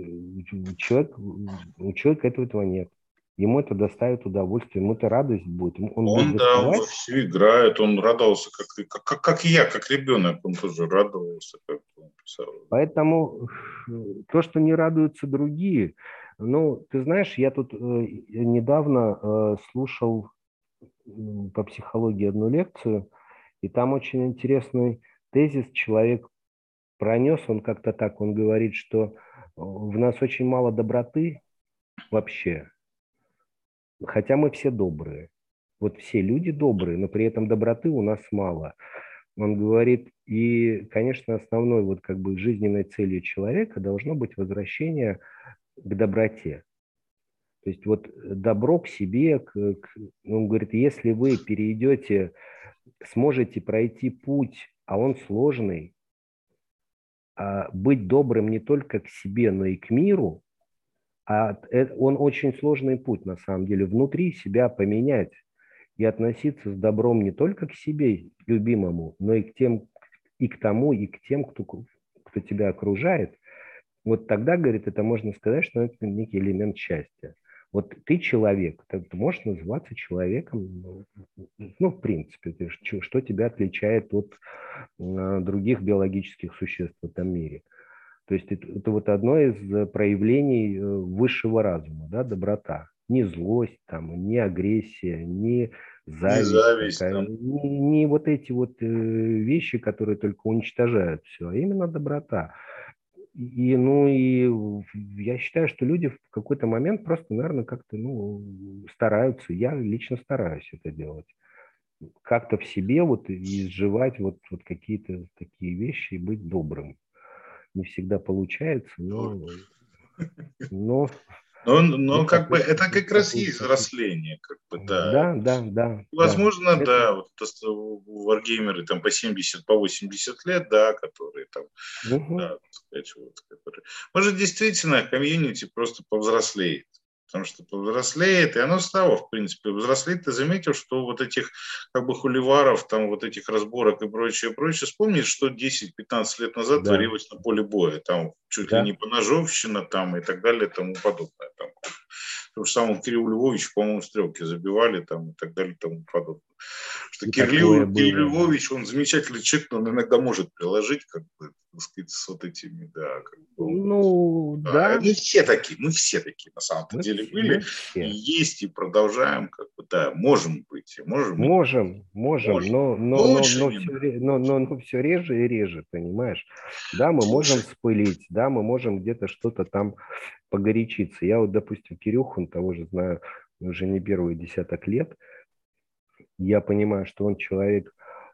у человека этого нет. Ему это доставит удовольствие, ему это радость будет. Он будет Он, да, он доставать. вовсю играет, он радовался, как и я, как ребенок, он тоже радовался, как он писал. Поэтому то, что не радуются другие, ну, ты знаешь, я тут недавно слушал по психологии одну лекцию, и там очень интересный тезис человек пронес, он как-то так, он говорит, что в нас очень мало доброты вообще, хотя мы все добрые. Вот все люди добрые, но при этом доброты у нас мало. Он говорит, и, конечно, основной вот как бы жизненной целью человека должно быть возвращение к доброте. То есть вот добро к себе, он говорит, если вы перейдете, сможете пройти путь, а он сложный, быть добрым не только к себе, но и к миру, он очень сложный путь, на самом деле, внутри себя поменять и относиться с добром не только к себе, любимому, но и к тем, и к тому, и к тем, кто тебя окружает. Вот тогда, говорит, это можно сказать, что это некий элемент счастья. Вот ты человек, ты можешь называться человеком, ну, в принципе, что тебя отличает от других биологических существ в этом мире. То есть это вот одно из проявлений высшего разума, да, доброта. Не злость, там, не агрессия, не Не зависть зависть такая, там. не вот эти вот вещи, которые только уничтожают все, а именно доброта. Ну, и я считаю, что люди в какой-то момент просто, наверное, как-то, ну, стараются. Я лично стараюсь это делать. Как-то в себе вот изживать вот какие-то такие вещи и быть добрым. Не всегда получается, но Но как бы это как раз такой, есть взросление, как бы, да. да, да, да, да. Возможно, Это, да, вот варгеймеры там по 70, по 80 лет, да, которые там, да, мгм, так сказать, вот, которые... Может, действительно, комьюнити просто повзрослеет. Потому что повзрослеет, и оно стало, в принципе, взрослеть. Ты заметил, что вот этих как бы хуливаров, там вот этих разборок и прочее, прочее, вспомнить, что 10-15 лет назад да, творилось на поле боя. Там чуть ли не да. поножовщина там и так далее, и тому подобное. Там. То же самое Кириллу Львовичу, по-моему, стрелки забивали там и так далее и тому подобное. Что И такое Кирилл было. Львович, он замечательный человек, но он иногда может приложить, как бы, так сказать, с вот этими, да, как бы, Ну, да, да, мы все такие на самом-то деле мы были, и все. есть, и продолжаем, как бы, да, можем быть, и можем, и Можем, можем. Лучше не надо. но все реже и реже, понимаешь? Да, мы можем Слушай, вспылить, да, мы можем где-то что-то там погорячиться. Я вот, допустим, Кирюху, того же знаю уже не первый десяток лет. Я понимаю, что он человек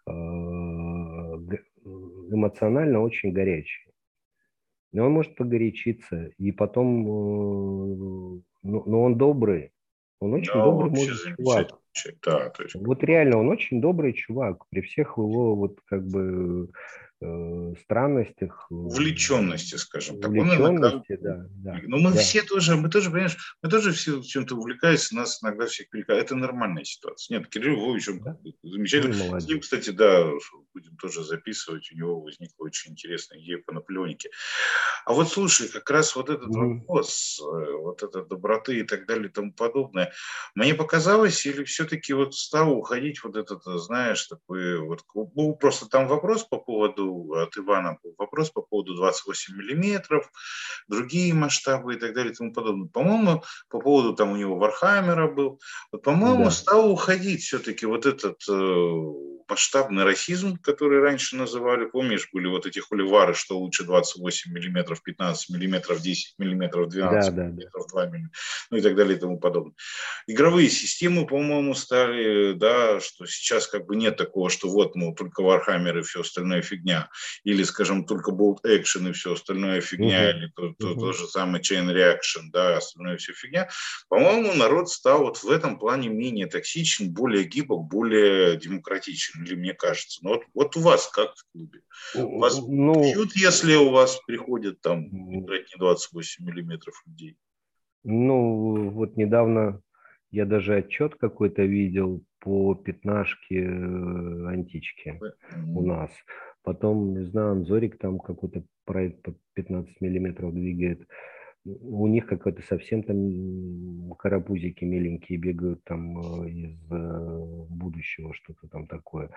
эмоционально очень горячий. Но он может погорячиться, и потом, но он добрый, Он очень Да, добрый, вообще мудрый чувак. замечательный человек. Да, то есть, Вот реально, он очень добрый чувак. При всех его вот как бы странностях, увлеченности, скажем так. Он иногда. увлеченности, да, да, Но мы да, все тоже, понимаешь, мы тоже все чем-то увлекаемся, нас иногда всех перекладывают. Это нормальная ситуация. Нет, Кирилл Львович, он да, замечательно. он С ним, молодец. кстати, да, будем тоже записывать, у него возникла очень интересная идея по Наполеонике. А вот слушай, как раз вот этот Мгм. вопрос, вот эта доброты и так далее и тому подобное, мне показалось, или все-таки вот стал уходить вот этот, знаешь, такой вот, был просто там вопрос по поводу, от Ивана был вопрос по поводу 28 миллиметров, другие масштабы и так далее и тому подобное. По-моему, по поводу там у него Вархаммера был, вот, по-моему, Да, стал уходить все-таки вот этот масштабный расизм, который раньше называли, помнишь, были вот эти холивары, что лучше 28 миллиметров, 15 миллиметров, 10 миллиметров, да, 12 да, да. миллиметров, 2 миллиметра, ну и так далее и тому подобное. Игровые системы, по-моему, стали, да, что сейчас как бы нет такого, что вот, мол, только Warhammer и все остальное фигня, или, скажем, только Bolt Action и все остальное фигня, Мгм. или то Мгм. же самое Chain Reaction, да, остальное все фигня. По-моему, народ стал вот в этом плане менее токсичен, более гибок, более демократичен, или мне кажется. Но вот у вас как в клубе? Вас Ну, бьют, если у вас приходят там играть не 28 миллиметров людей? ну, вот недавно я даже отчет какой-то видел по пятнашке антички у нас. Потом, не знаю, Анзорик там какой-то проект по 15 миллиметров двигает. У них какой-то совсем там карапузики миленькие бегают там из будущего, что-то там такое.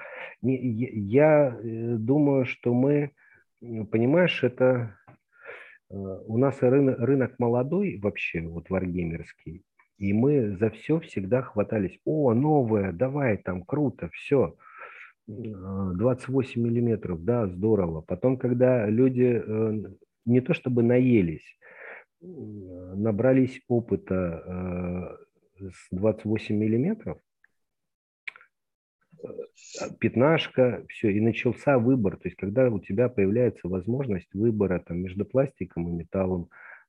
Я думаю, что мы, понимаешь, это у нас рынок молодой вообще, вот варгеймерский, и мы за все всегда хватались. О, новое, давай там, круто, все. 28 миллиметров, да, здорово. Потом, когда люди не то чтобы наелись, набрались опыта с 28 миллиметров, пятнашка, все, и начался выбор. То есть, когда у тебя появляется возможность выбора там, между пластиком и металлом,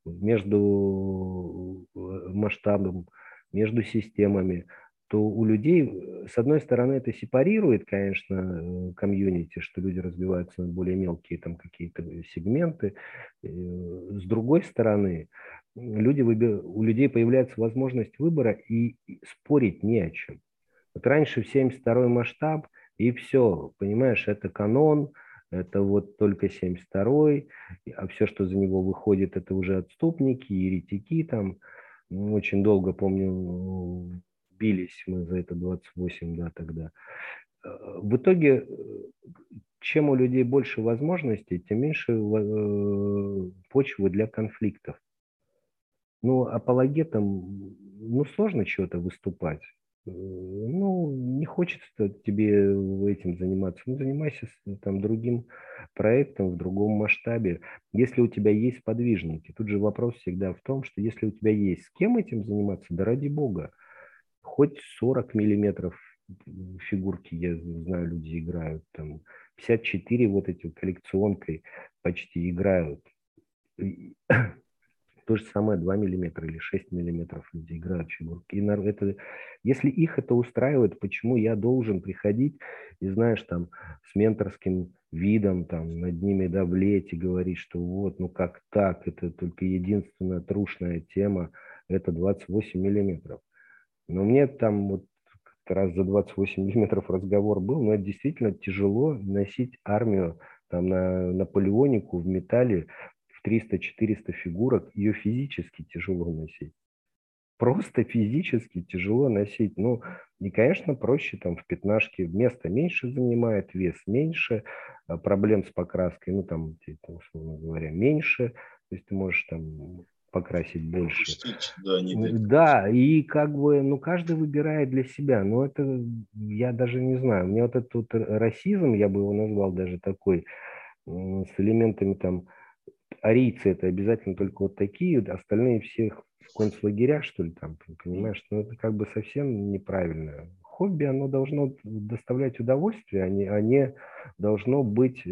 между масштабом, между системами, то у людей, с одной стороны, это сепарирует, конечно, комьюнити, что люди разбиваются на более мелкие там какие-то сегменты. С другой стороны, у людей появляется возможность выбора, и спорить не о чем. Вот раньше в 72-й масштаб, и все, понимаешь, это канон, это вот только 72-й, а все, что за него выходит, это уже отступники, еретики там. Очень долго, помню, бились мы за это 28, да, тогда. В итоге, чем у людей больше возможностей, тем меньше почвы для конфликтов. Ну, апологетом, ну, сложно чего-то выступать. Ну, не хочется тебе этим заниматься. Ну, занимайся там другим проектом в другом масштабе. Если у тебя есть сподвижники, тут же вопрос всегда в том, что если у тебя есть с кем этим заниматься, да ради бога, хоть 40 миллиметров фигурки, я знаю, люди играют, там 54 вот эти коллекционкой почти играют. То же самое 2 миллиметра или 6 миллиметров люди играют в фигурки. И это, если их это устраивает, почему я должен приходить и, знаешь, там, с менторским видом, там, над ними давлеть и говорить, что вот, ну как так, это только единственная трушная тема, это 28 миллиметров. Но мне там вот как раз за 28 миллиметров разговор был, но это действительно тяжело носить армию там на Наполеонику в металле, 300-400 фигурок, ее физически тяжело носить. Просто физически тяжело носить. Ну, и, конечно, проще там в пятнашке. Место меньше занимает, вес меньше, проблем с покраской, ну, там, условно говоря, меньше. То есть ты можешь там покрасить больше. Пустить, да, не дать. Да, и как бы, ну, каждый выбирает для себя. Но это, я даже не знаю. Мне вот этот вот расизм, я бы его назвал даже такой, с элементами там арийцы это обязательно только вот такие, остальные всех в концлагерях, что ли, там, понимаешь? Ну, это как бы совсем неправильно. Хобби, оно должно доставлять удовольствие, а не должно быть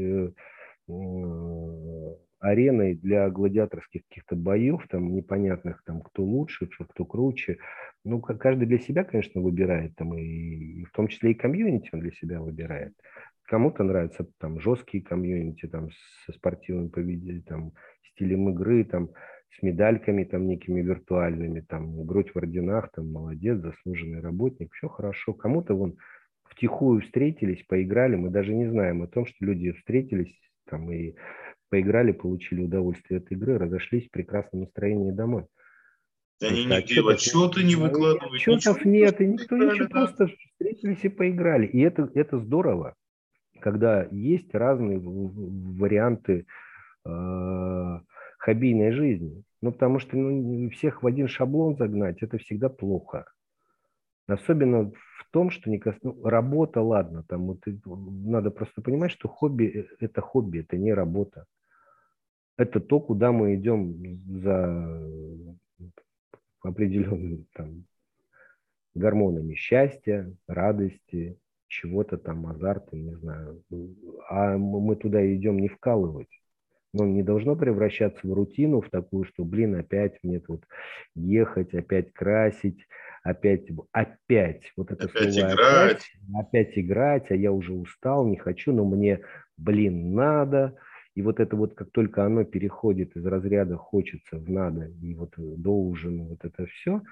ареной для гладиаторских каких-то боев, там, непонятных, там, кто лучше, кто круче. Ну, каждый для себя, конечно, выбирает, там, и в том числе и комьюнити он для себя выбирает. Кому-то нравятся там жесткие комьюнити, там, со спортивным поведением, там, стилем игры, там, с медальками, там, некими виртуальными, там, грудь в орденах, там, молодец, заслуженный работник, все хорошо. Кому-то вон втихую встретились, поиграли, мы даже не знаем о том, что люди встретились, там, и поиграли, получили удовольствие от игры, разошлись в прекрасном настроении домой. Они Просто нигде в отчетов нет, отчеты не и выкладывают, ничего, отчетов они просто нет, и никто ничего, играли, да. просто встретились и поиграли. И это здорово, когда есть разные варианты хоббийной жизни. Ну, потому что всех в один шаблон загнать, это всегда плохо. Особенно в том, что работа, ладно, там вот, надо просто понимать, что хобби, это не работа. Это то, куда мы идем за определенным там гормонами счастья, радости, чего-то там, азарта, не знаю. А мы туда идем не вкалывать. Но не должно превращаться в рутину, в такую, что, блин, опять мне тут ехать, опять красить, опять, вот это Опять слово опять, играть. опять играть, а я уже устал, не хочу, но мне, блин, надо. И вот это вот, как только оно переходит из разряда хочется в надо, и вот должен, вот это все,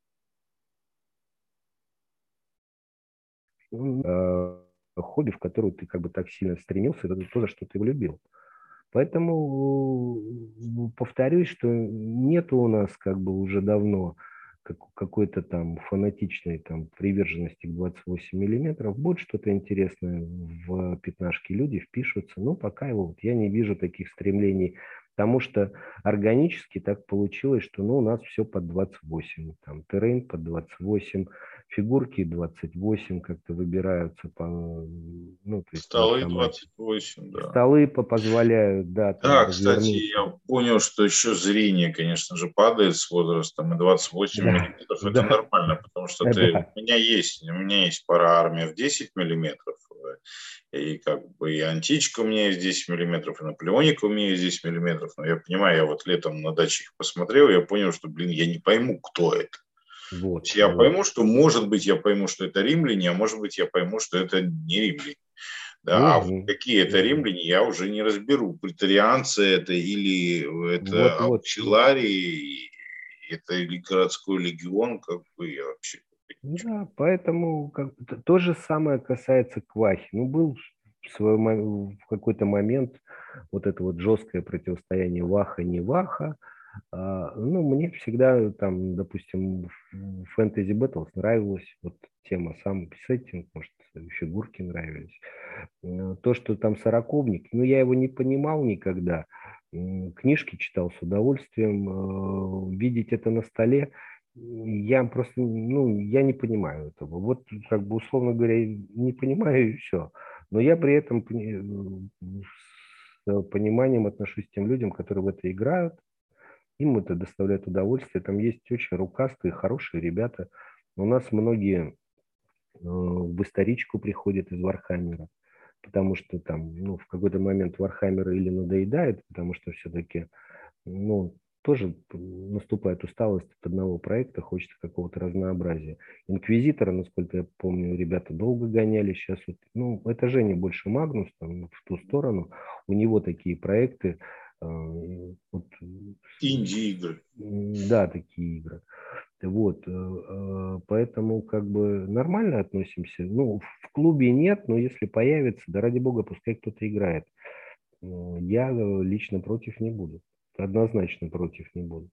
хобби, в которую ты как бы так сильно стремился, это то, за что ты влюбил. Поэтому повторюсь, что нету у нас как бы уже давно какой-то там фанатичной там приверженности к 28 миллиметров. Будет что-то интересное в пятнашке, люди впишутся. Ну, пока его вот я не вижу таких стремлений, потому что органически так получилось, что ну, у нас все под 28. Там террейн под 28, фигурки 28 как-то выбираются по, ну, то есть на Столы автомате. 28, И да. столы позволяют, да, там Да, кстати, развернуться. я понял, что еще зрение, конечно же, падает с возрастом, и 28 Да, миллиметров это да, нормально, потому что да, у меня есть пара армия в 10 миллиметров, и как бы и античка у меня есть 10 миллиметров, и наполеоника у меня есть 10 миллиметров, но я понимаю, я вот летом на даче их посмотрел, я понял, что, блин, я не пойму, кто это. То вот, есть я вот. пойму, что, может быть, я пойму, что это римляне, а может быть, я пойму, что это не римляне. Да, а вот Мгм, какие это мгм. римляне, я уже не разберу. Претарианцы это или это Вот, вот. аучиларий, это или городской легион, как бы я вообще не знаю. Да, поэтому то же самое касается квахи. Ну, был в какой-то момент вот это вот жесткое противостояние ваха-не ваха. Ну, мне всегда там, допустим, в Fantasy Battles нравилась вот тема, сам сеттинг, может, фигурки нравились. То, что там сороковник, ну, я его не понимал никогда. Книжки читал с удовольствием. Видеть это на столе, я просто, ну, я не понимаю этого. Вот, как бы, условно говоря, не понимаю и все. Но я при этом с пониманием отношусь к тем людям, которые в это играют. Им это доставляет удовольствие. Там есть очень рукастые, хорошие ребята. У нас многие в историчку приходят из Вархаммера, потому что там, ну, в какой-то момент Вархаммер или надоедает, потому что все-таки, ну, тоже наступает усталость от одного проекта, хочется какого-то разнообразия. Инквизитора, насколько я помню, ребята долго гоняли, сейчас вот, ну, это Женя больше Магнус, там, в ту сторону, у него такие проекты, вот, Инди-игры. да, такие игры. Вот, поэтому как бы нормально относимся. Ну, в клубе нет, но если появится, да ради бога, пускай кто-то играет. Я лично против не буду. Однозначно против не буду.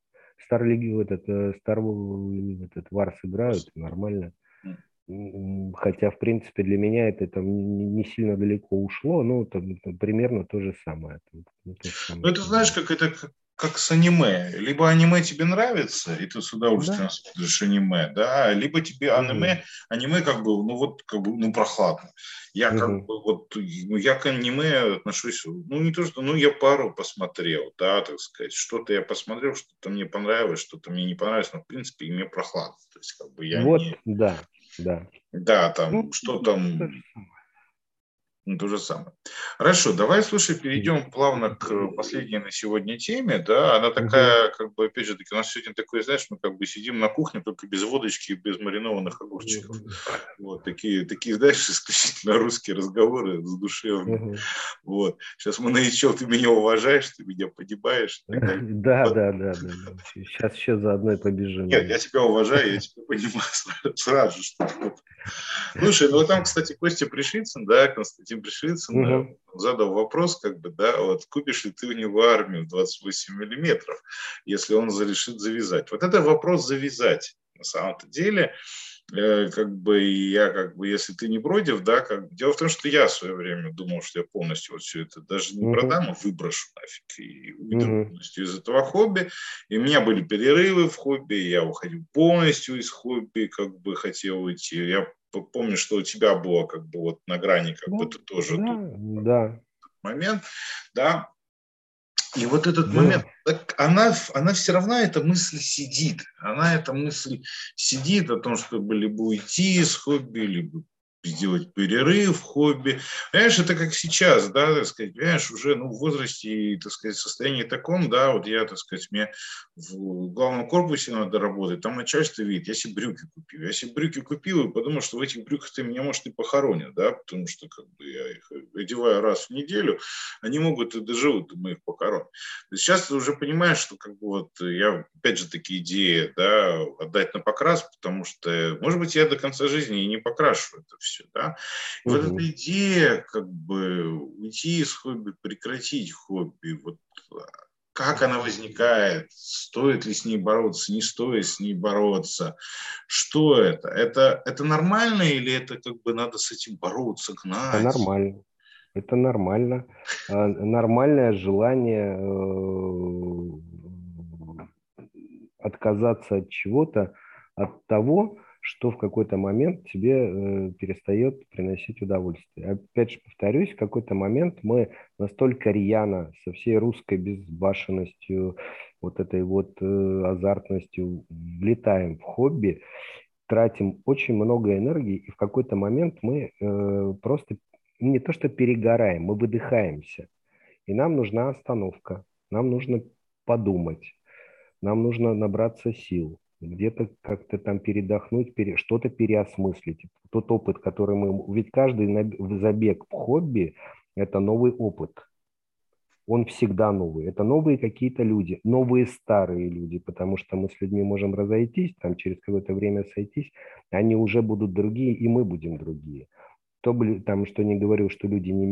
Этот Варс играют, нормально. Хотя, в принципе, для меня это там не сильно далеко ушло, ну, там примерно то же самое. То же самое, Ну, это что знаешь, было. как с аниме. Либо аниме тебе нравится, и ты с удовольствием Да. смотришь аниме, да, либо тебе Мгм. аниме как бы, ну вот, как бы, ну, прохладно. Я как Мгм. бы вот, ну, я к аниме отношусь, ну, не то, что, ну, я пару посмотрел, да, так сказать, что-то я посмотрел, что-то мне понравилось, что-то мне не понравилось, но, в принципе, и мне прохладно. То есть, как бы я Вот, не, да, да. да, Ну, там, что то же там, самое. Ну, то же самое. Хорошо, давай, слушай, перейдем плавно к последней на сегодня теме, да, она Мгм. такая, как бы, опять же, таки, у нас сегодня такое, знаешь, мы как бы сидим на кухне, только без водочки и без маринованных огурчиков. Вот, такие, знаешь, исключительно русские разговоры с душевными. Мгм. Вот, сейчас мы начнем, ты меня уважаешь, ты меня понимаешь и так далее. Да, Вот. да, да, да. Сейчас еще заодно и побежим. Нет, я тебя уважаю, я тебя понимаю сразу, что слушай, ну вот там, кстати, Костя Пришицын, да, Константин Пришицын Мгм. задал вопрос, как бы, да, вот купишь ли ты у него армию 28 миллиметров, если он решит завязать. Вот это вопрос завязать, на самом-то деле. Как бы я, как бы, если ты не против, да, дело в том, что я в свое время думал, что я полностью вот все это даже не Мгм. продам, а выброшу нафиг и уйду Мгм. полностью из этого хобби. И у меня были перерывы в хобби, я уходил полностью из хобби, как бы хотел уйти. Я помню, что у тебя было как бы вот на грани, как бы Да, ты тоже да, думал да, момент, да, и вот этот момент, да. так она все равно, эта мысль сидит. Она, эта мысль сидит о том, чтобы либо уйти из хобби, либо сделать перерыв в хобби. Понимаешь, это как сейчас, да, так сказать, понимаешь, уже ну, в возрасте и, так сказать, состоянии таком, да, вот я, так сказать, мне в главном корпусе надо работать, там начальство видит, я себе брюки купил. Я себе брюки купил и подумал, что в этих брюках-то меня, может, и похоронят, да, потому что как бы я их одеваю раз в неделю, они могут и доживут до моих похорон. Сейчас ты уже понимаешь, что как бы вот я, опять же, такие идеи, да, отдать на покрас, потому что, может быть, я до конца жизни и не покрашу это все, да. И вот эта Мгм. идея, как бы, уйти из хобби, прекратить хобби, вот как она возникает, стоит ли с ней бороться, не стоит с ней бороться, что это? Это нормально или это как бы надо с этим бороться, Это гнать? нормально. Это нормально. Нормальное желание отказаться от чего-то, от того, что в какой-то момент тебе перестает приносить удовольствие. Опять же, повторюсь, в какой-то момент мы настолько рьяно, со всей русской безбашенностью, вот этой вот азартностью влетаем в хобби, тратим очень много энергии, и в какой-то момент мы просто не то что перегораем, мы выдыхаемся. И нам нужна остановка, нам нужно подумать, нам нужно набраться сил, где-то как-то там передохнуть, что-то переосмыслить. Тот опыт, который мы... Ведь каждый забег в хобби– это новый опыт. Он всегда новый. Это новые какие-то люди, новые старые люди, потому что мы с людьми можем разойтись, там через какое-то время сойтись, они уже будут другие, и мы будем другие. Там, что не говорил, что люди не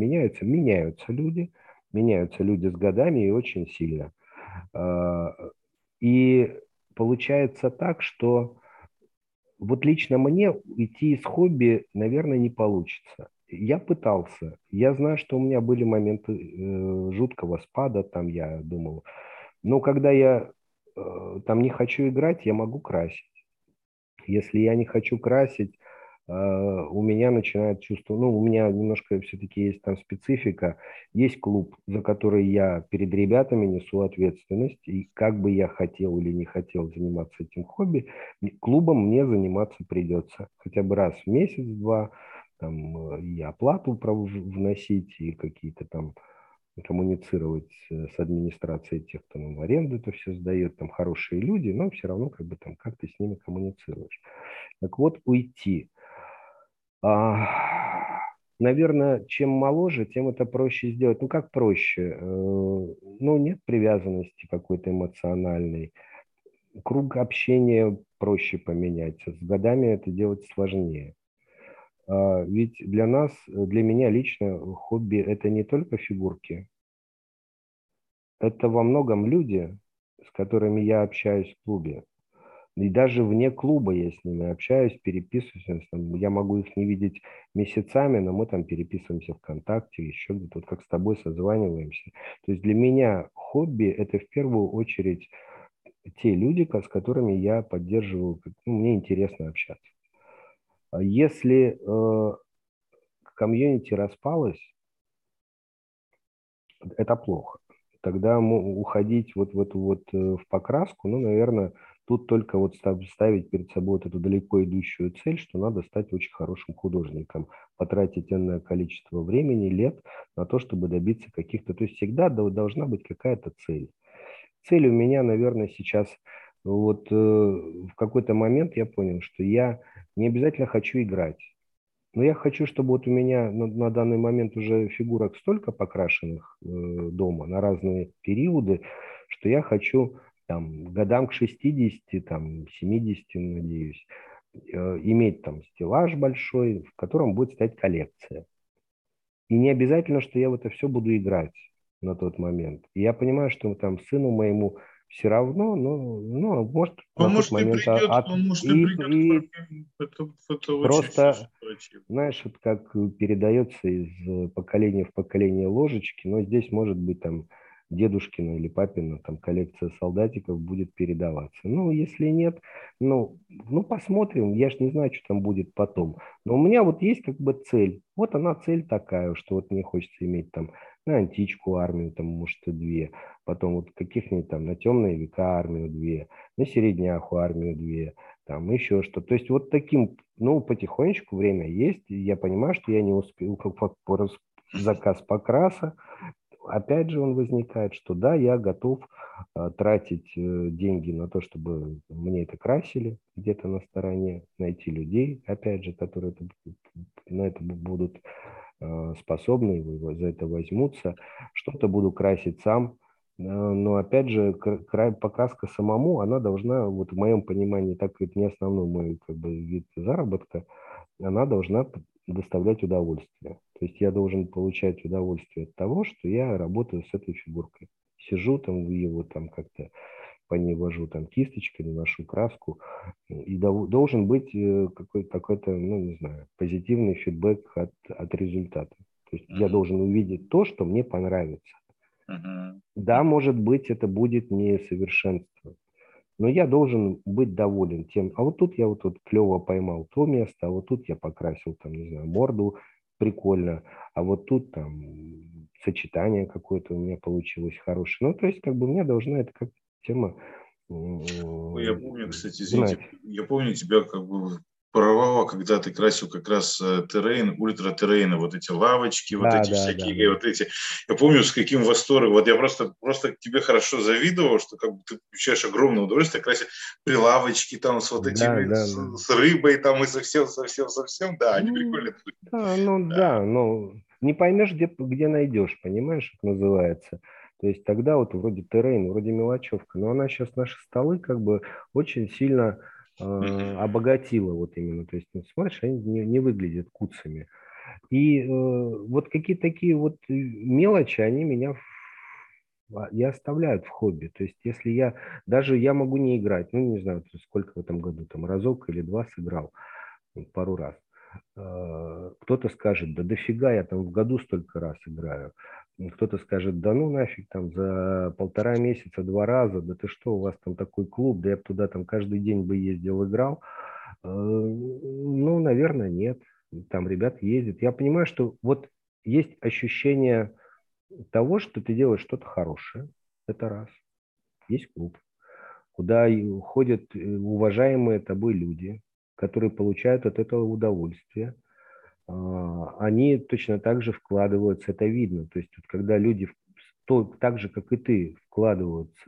меняются люди с годами и очень сильно. И получается так, что вот лично мне уйти из хобби, наверное, не получится. Я пытался. Я знаю, что у меня были моменты жуткого спада, там я думал. Но когда я там не хочу играть, я могу красить. Если я не хочу красить, у меня начинает чувство, ну, у меня немножко все-таки есть там специфика, есть клуб, за который я перед ребятами несу ответственность, и как бы я хотел или не хотел заниматься этим хобби, клубом мне заниматься придется хотя бы раз в месяц-два, там, и оплату вносить, и какие-то там коммуницировать с администрацией тех, кто нам в аренду это все сдает, там хорошие люди, но все равно как бы там как ты с ними коммуницируешь. Так вот, уйти. Наверное, чем моложе, тем это проще сделать. Ну, как проще? Ну, нет привязанности какой-то эмоциональной. Круг общения проще поменять. С годами это делать сложнее. Ведь для нас, для меня лично, хобби– это не только фигурки. Это во многом люди, с которыми я общаюсь в клубе. И даже вне клуба я с ними общаюсь, переписываюсь. Я могу их не видеть месяцами, но мы там переписываемся ВКонтакте, еще где-то, вот как с тобой созваниваемся. То есть для меня хобби– это в первую очередь те люди, с которыми я поддерживаю, ну, мне интересно общаться. Если комьюнити распалось, это плохо. Тогда уходить вот в эту вот в покраску, ну, наверное, Тут только вот ставить перед собой вот эту далеко идущую цель, что надо стать очень хорошим художником, потратить энное количество времени, лет на то, чтобы добиться каких-то... То есть всегда должна быть какая-то цель. Цель у меня, наверное, сейчас... Вот в какой-то момент я понял, что я не обязательно хочу играть. Но я хочу, чтобы вот у меня на данный момент уже фигурок столько покрашенных дома на разные периоды, что я хочу там годам к 60, там 70, надеюсь, иметь там стеллаж большой, в котором будет стоять коллекция. И не обязательно, что я в это все буду играть на тот момент. И я понимаю, что там сыну моему все равно, но ну, может на Он, тот может, и момент придет, он, может, и придет к и вам. Это очень просто, слышно противно. знаешь, вот как передается из поколения в поколение ложечки, но здесь может быть там дедушкина или папина там коллекция солдатиков будет передаваться. Ну, если нет, ну посмотрим, я ж не знаю, что там будет потом. Но у меня вот есть как бы цель. Вот она цель такая, что вот мне хочется иметь там на античку армию, там, может, и две, потом вот каких-нибудь там на темные века армию две, на середняху армию две, там еще что. То есть вот таким, ну, потихонечку время есть. И я понимаю, что я не успел, как заказ покраса. Опять же он возникает, что да, я готов тратить деньги на то, чтобы мне это красили где-то на стороне, найти людей, опять же, которые на это будут способны, за это возьмутся. Что-то буду красить сам, но опять же, покраска самому, она должна, вот в моем понимании, так как это не основной мой как бы, вид заработка, она должна доставлять удовольствие. То есть я должен получать удовольствие от того, что я работаю с этой фигуркой. Сижу там, его там как-то по ней вожу там кисточкой, наношу краску. И должен быть какой-то, ну, не знаю, позитивный фидбэк от результата. То есть я должен увидеть то, что мне понравится. Да, может быть, это будет не совершенство, но я должен быть доволен тем. А вот тут я вот тут клево поймал то место, а вот тут я покрасил там, не знаю, морду прикольно, а вот тут там сочетание какое-то у меня получилось хорошее. Ну, то есть как бы мне должна эта как тема Ой, я помню, кстати, гнать. извините, я помню тебя как бы порвало, когда ты красил как раз террейн, ультра-террейны, вот эти лавочки, вот Да, эти да, да, всякие, да. вот эти. Я помню, с каким восторгом. Вот я просто тебе хорошо завидовал, что как бы ты получаешь огромное удовольствие красить прилавочки там с вот Да, этими, да, да. с рыбой там и совсем. Да, они Ну, прикольные. да, ну, не поймешь, где найдешь, понимаешь, как называется. То есть тогда вот вроде террейн, вроде мелочевка, но она сейчас наши столы как бы очень сильно обогатила вот именно. То есть, ну, смотришь, они не выглядят куцами. И вот какие-то такие вот мелочи, они меня и оставляют в хобби. То есть если даже я могу не играть, ну, не знаю, сколько в этом году, там, разок или два сыграл, пару раз. Кто-то скажет, да дофига, я там в году столько раз играю. Кто-то скажет, да ну нафиг, там за 1,5 месяца 2 раза, да ты что, у вас там такой клуб, да я бы туда там каждый день бы ездил, играл. Ну, наверное, нет. Там ребят ездят. Я понимаю, что вот есть ощущение того, что ты делаешь что-то хорошее. Это раз. Есть клуб, куда ходят уважаемые тобой люди, которые получают от этого удовольствие. Они точно так же вкладываются, это видно. То есть вот, когда люди так же, как и ты, вкладываются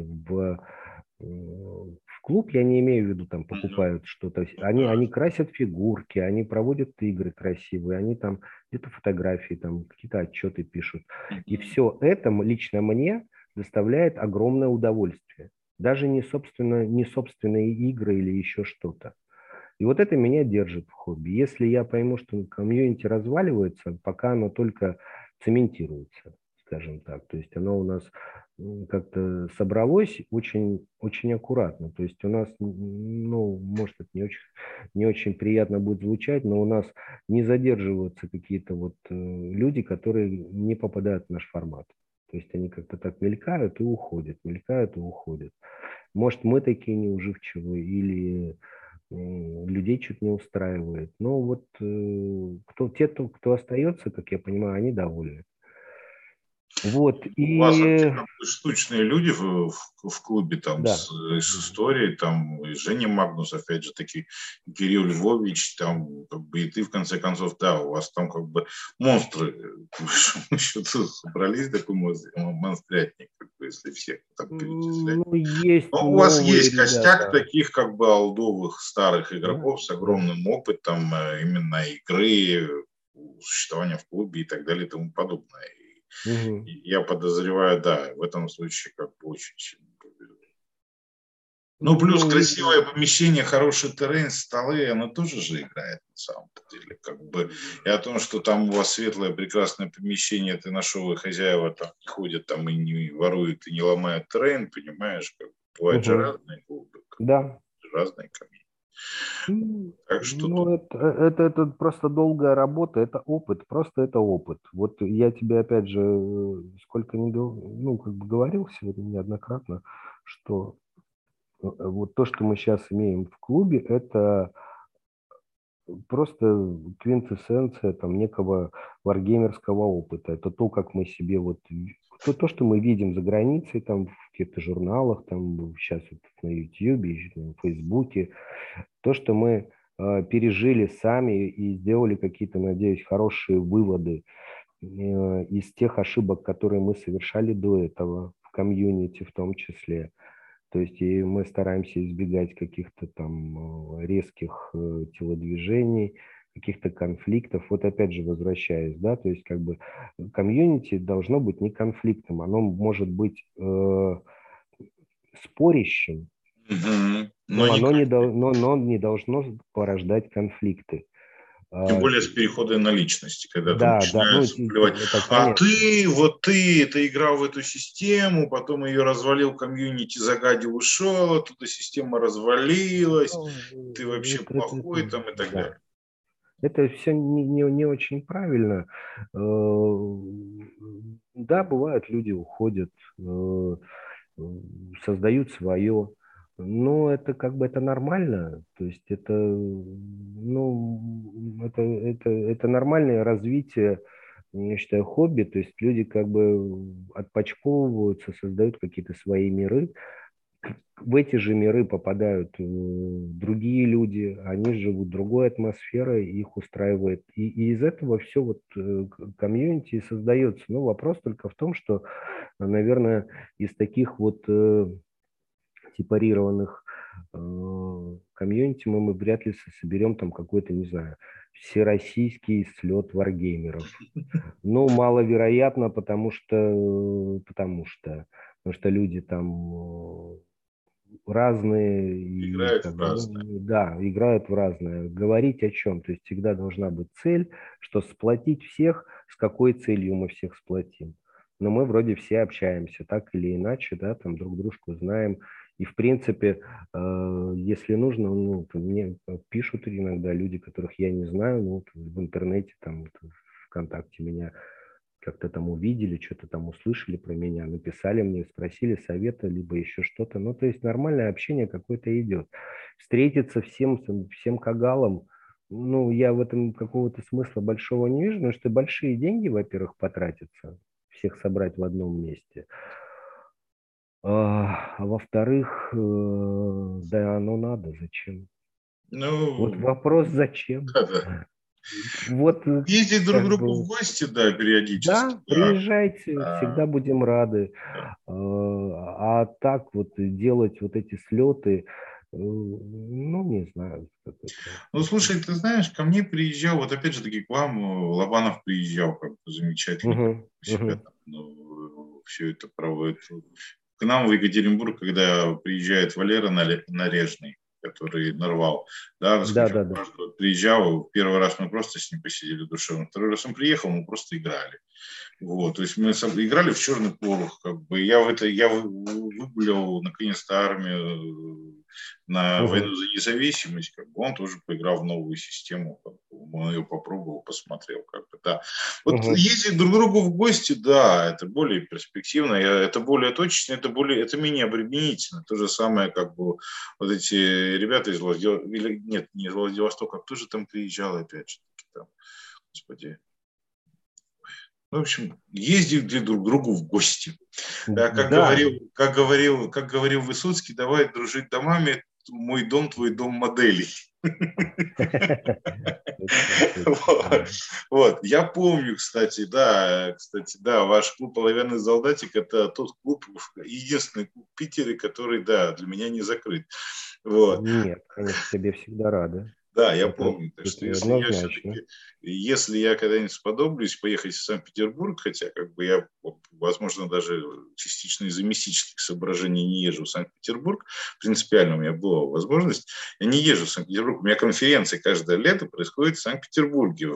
в клуб, я не имею в виду, там покупают что-то, они красят фигурки, они проводят игры красивые, они там где-то фотографии, там какие-то отчеты пишут. И все это лично мне доставляет огромное удовольствие. Даже не собственные игры или еще что-то. И вот это меня держит в хобби. Если я пойму, что комьюнити разваливается, пока оно только цементируется, скажем так. То есть оно у нас как-то собралось очень, очень аккуратно. То есть у нас, ну, может, это не очень приятно будет звучать, но у нас не задерживаются какие-то вот люди, которые не попадают в наш формат. То есть они как-то так мелькают и уходят, мелькают и уходят. Может, мы такие неуживчивые, или людей чуть не устраивает. Но вот кто остается, как я понимаю, они довольны. Вот, У вас вообще и там штучные люди в клубе там да. с историей, там и Женя Магнус, опять же таки, и Кирилл Львович, там как бы и ты в конце концов, да, у вас там как бы монстры, по большому счету, собрались, такой монстрятник, как бы, если всех там перечислять. Ну, есть Но у вас новые есть костяк ребята. таких как бы олдовых старых Да, игроков с да. огромным опытом именно игры, существования в клубе и так далее и тому подобное. Мгм. И я подозреваю, да, в этом случае как бы очень сильно повезло. Ну, плюс Ну, красивое помещение, хороший террейн, столы, оно тоже же играет на самом деле. Как бы. И о том, что там у вас светлое, прекрасное помещение, ты нашел, и хозяева там не ходят там и не воруют, и не ломают террейн, понимаешь, как бы. Бывают же мгм. разные клубы, Да. разные камни. Так что тут... Ну, это просто долгая работа, это опыт, просто это опыт. Вот я тебе опять же сколько не ну, как бы говорил сегодня неоднократно, что вот то, что мы сейчас имеем в клубе, это просто квинтэссенция там некого варгеймерского опыта. Это то, как мы себе вот то, что мы видим за границей, там в каких-то журналах, там сейчас вот на YouTube, на Фейсбуке, то, что мы пережили сами и сделали какие-то, надеюсь, хорошие выводы из тех ошибок, которые мы совершали до этого в комьюнити в том числе. То есть и мы стараемся избегать каких-то там резких телодвижений, каких-то конфликтов. Вот опять же возвращаясь, да, то есть как бы комьюнити должно быть не конфликтом, оно может быть спорящим, Мгм. Но но не оно не, конфликт. но не должно порождать конфликты. Тем А, более с переходом на личности, когда там да, да, ну начинают всплывать. это А конечно. ты, вот ты играл в эту систему, потом ее развалил, комьюнити загадил, ушел, оттуда система развалилась, Ну, ты вообще плохой там и так да. далее. Это все не очень правильно. Да, бывает, люди уходят, создают свое, но это как бы это нормально. То есть это, ну, это нормальное развитие, я считаю, хобби. То есть люди как бы отпочковываются, создают какие-то свои миры, в эти же миры попадают другие люди, они живут другой атмосферой, их устраивает. И из этого все вот комьюнити создается. Но вопрос только в том, что, наверное, из таких вот сепарированных комьюнити мы вряд ли соберем там какой-то, не знаю, всероссийский слет варгеймеров. Ну, маловероятно, потому что люди там разные и Играют как в бы, разное. ну, да, играют в разное. Говорить о чем? То есть всегда должна быть цель, что сплотить всех, с какой целью мы всех сплотим. Но мы вроде все общаемся, так или иначе, да, там друг дружку знаем. И, в принципе, если нужно, ну, то мне пишут иногда люди, которых я не знаю, ну, вот в интернете, там, вот ВКонтакте меня как-то там увидели, что-то там услышали про меня, написали мне, спросили совета, либо еще что-то. Ну, то есть нормальное общение какое-то идет. Встретиться всем кагалам, ну, я в этом какого-то смысла большого не вижу, потому что большие деньги, во-первых, потратятся, всех собрать в одном месте. А во-вторых, да, оно надо, зачем? Вот Ну, вопрос, зачем? да. Вот Ездить друг к как другу в бы, гости, да, периодически, да, да. приезжайте, всегда А, будем рады. да. А так вот делать вот эти слеты, ну, не знаю, как это. Ну, слушай, ты знаешь, ко мне приезжал, вот опять же таки к вам Лобанов приезжал, как бы замечательный, как Мгм, у себя мгм. там, ну, все это проводит. К нам в Екатеринбург, когда приезжает Валера Нарежный, который нарвал, да, Да, расскажу, да, да. что приезжал, первый раз мы просто с ним посидели душевно, второй раз он приехал, мы просто играли. Вот, то есть мы играли в черный порох, как бы я выгулял наконец-то армию на войну Мгм, за независимость, как бы он тоже поиграл в новую систему, как бы, он ее попробовал, посмотрел, как бы, да. Вот мгм. ездить друг к другу в гости, да, это более перспективно, это более точечно, это менее обременительно. То же самое, как бы вот эти ребята из Владивостока, или нет, не из Владивостока, кто же там приезжал опять же, там, господи, В общем, ездили друг к другу в гости. Да, Да. как говорил Высоцкий, давай дружить домами, мой дом, твой дом моделей. Вот. Я помню, кстати, да, ваш клуб «Оловянный солдатик» – это тот клуб, единственный клуб в Питере, который, да, для меня не закрыт. Вот. Нет, конечно, тебе всегда рады. Да, я помню, что это однозначно. если я когда-нибудь сподоблюсь поехать в Санкт-Петербург, хотя как бы я, возможно, даже частично из-за мистических соображений не езжу в Санкт-Петербург, принципиально у меня была возможность, я не езжу в Санкт-Петербург, у меня конференция каждое лето происходит в Санкт-Петербурге,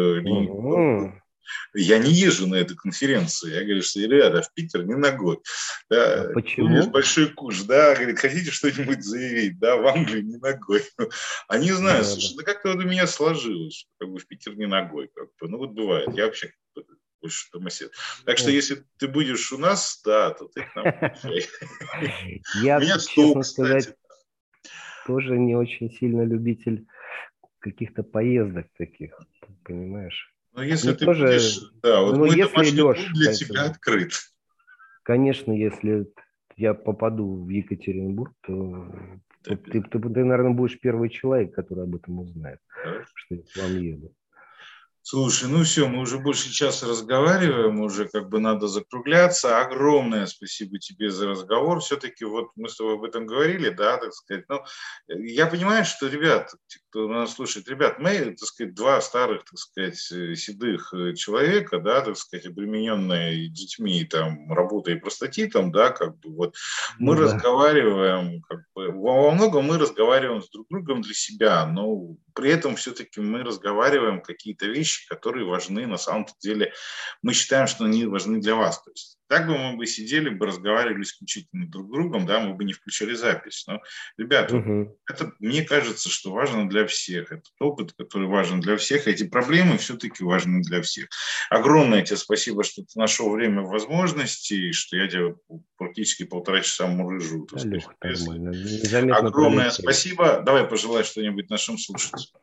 Я не езжу на эту конференцию. Я говорю, что, ребята, в Питер не ногой. Да, почему? Большой куш, да, говорит, хотите что-нибудь заявить, да, в Англию не ногой. Они знают, слушай, как-то вот у меня сложилось, как бы в Питер не ногой, как бы, вот бывает. Я вообще больше домосед. Так что, если ты будешь у нас, да, то ты к нам приезжай. Я, честно сказать, тоже не очень сильно любитель каких-то поездок таких, понимаешь? Если ты будешь, да, вот мой домашний клуб для тебя открыт. Конечно, если я попаду в Екатеринбург, то ты, наверное, будешь первый человек, который об этом узнает, что я к вам еду. Слушай, все, мы уже больше часа разговариваем, уже как бы надо закругляться. Огромное спасибо тебе за разговор. Все-таки вот мы с тобой об этом говорили, да, так сказать. Я понимаю, что, ребят, кто нас слушает, ребят, мы, так сказать, два старых, так сказать, седых человека, да, так сказать, обремененные детьми, там, работой и простатитом, да, как бы вот мы разговариваем, как бы, во многом мы разговариваем с друг другом для себя, но при этом все-таки мы разговариваем какие-то вещи, которые важны на самом деле. Мы считаем, что они важны для вас. То есть так бы мы бы сидели, бы разговаривали исключительно друг с другом, да, мы бы не включали запись. Но, ребят, это, мне кажется, что важно для всех. Это опыт, который важен для всех. Эти проблемы все-таки важны для всех. Огромное тебе спасибо, что ты нашел время и возможности, что я тебя практически 1,5 часа мурыжу. Огромное спасибо. Давай пожелай что-нибудь нашим слушателям.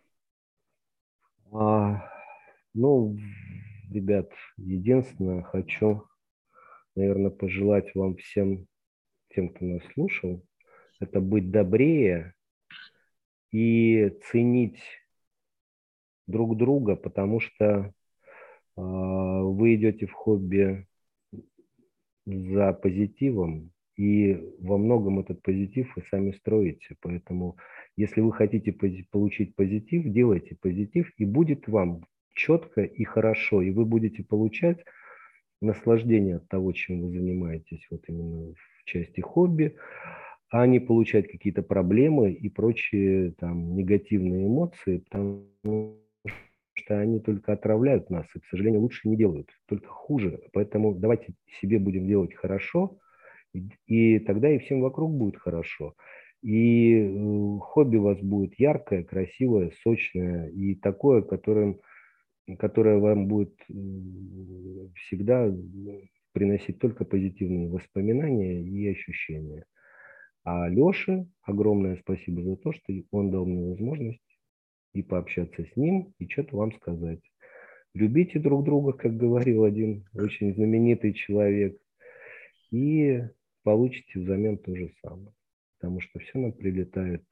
Ребят, единственное, хочу, наверное, пожелать вам всем, тем, кто нас слушал, это быть добрее и ценить друг друга, потому что вы идете в хобби за позитивом, и во многом этот позитив вы сами строите. Поэтому, если вы хотите получить позитив, делайте позитив, и будет вам четко и хорошо, и вы будете получать наслаждение от того, чем вы занимаетесь, вот именно в части хобби, а не получать какие-то проблемы и прочие там негативные эмоции, потому что они только отравляют нас и, к сожалению, лучше не делают, только хуже. Поэтому давайте себе будем делать хорошо, и тогда и всем вокруг будет хорошо. И хобби у вас будет яркое, красивое, сочное и такое, которое вам будет всегда приносить только позитивные воспоминания и ощущения. А Леше огромное спасибо за то, что он дал мне возможность и пообщаться с ним, и что-то вам сказать. Любите друг друга, как говорил один очень знаменитый человек, и получите взамен то же самое. Потому что все нам прилетает.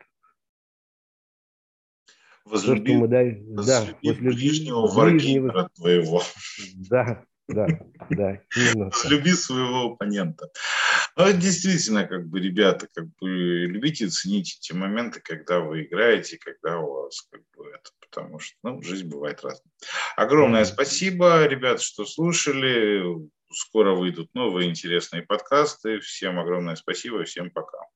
Возлюби ближнего варгеймера твоего. Да. Возлюби своего оппонента. Действительно, как бы, ребята, как бы любите и цените те моменты, когда вы играете, когда у вас как бы это, потому что, жизнь бывает разной. Огромное спасибо, ребята, что слушали. Скоро выйдут новые интересные подкасты. Всем огромное спасибо, всем пока.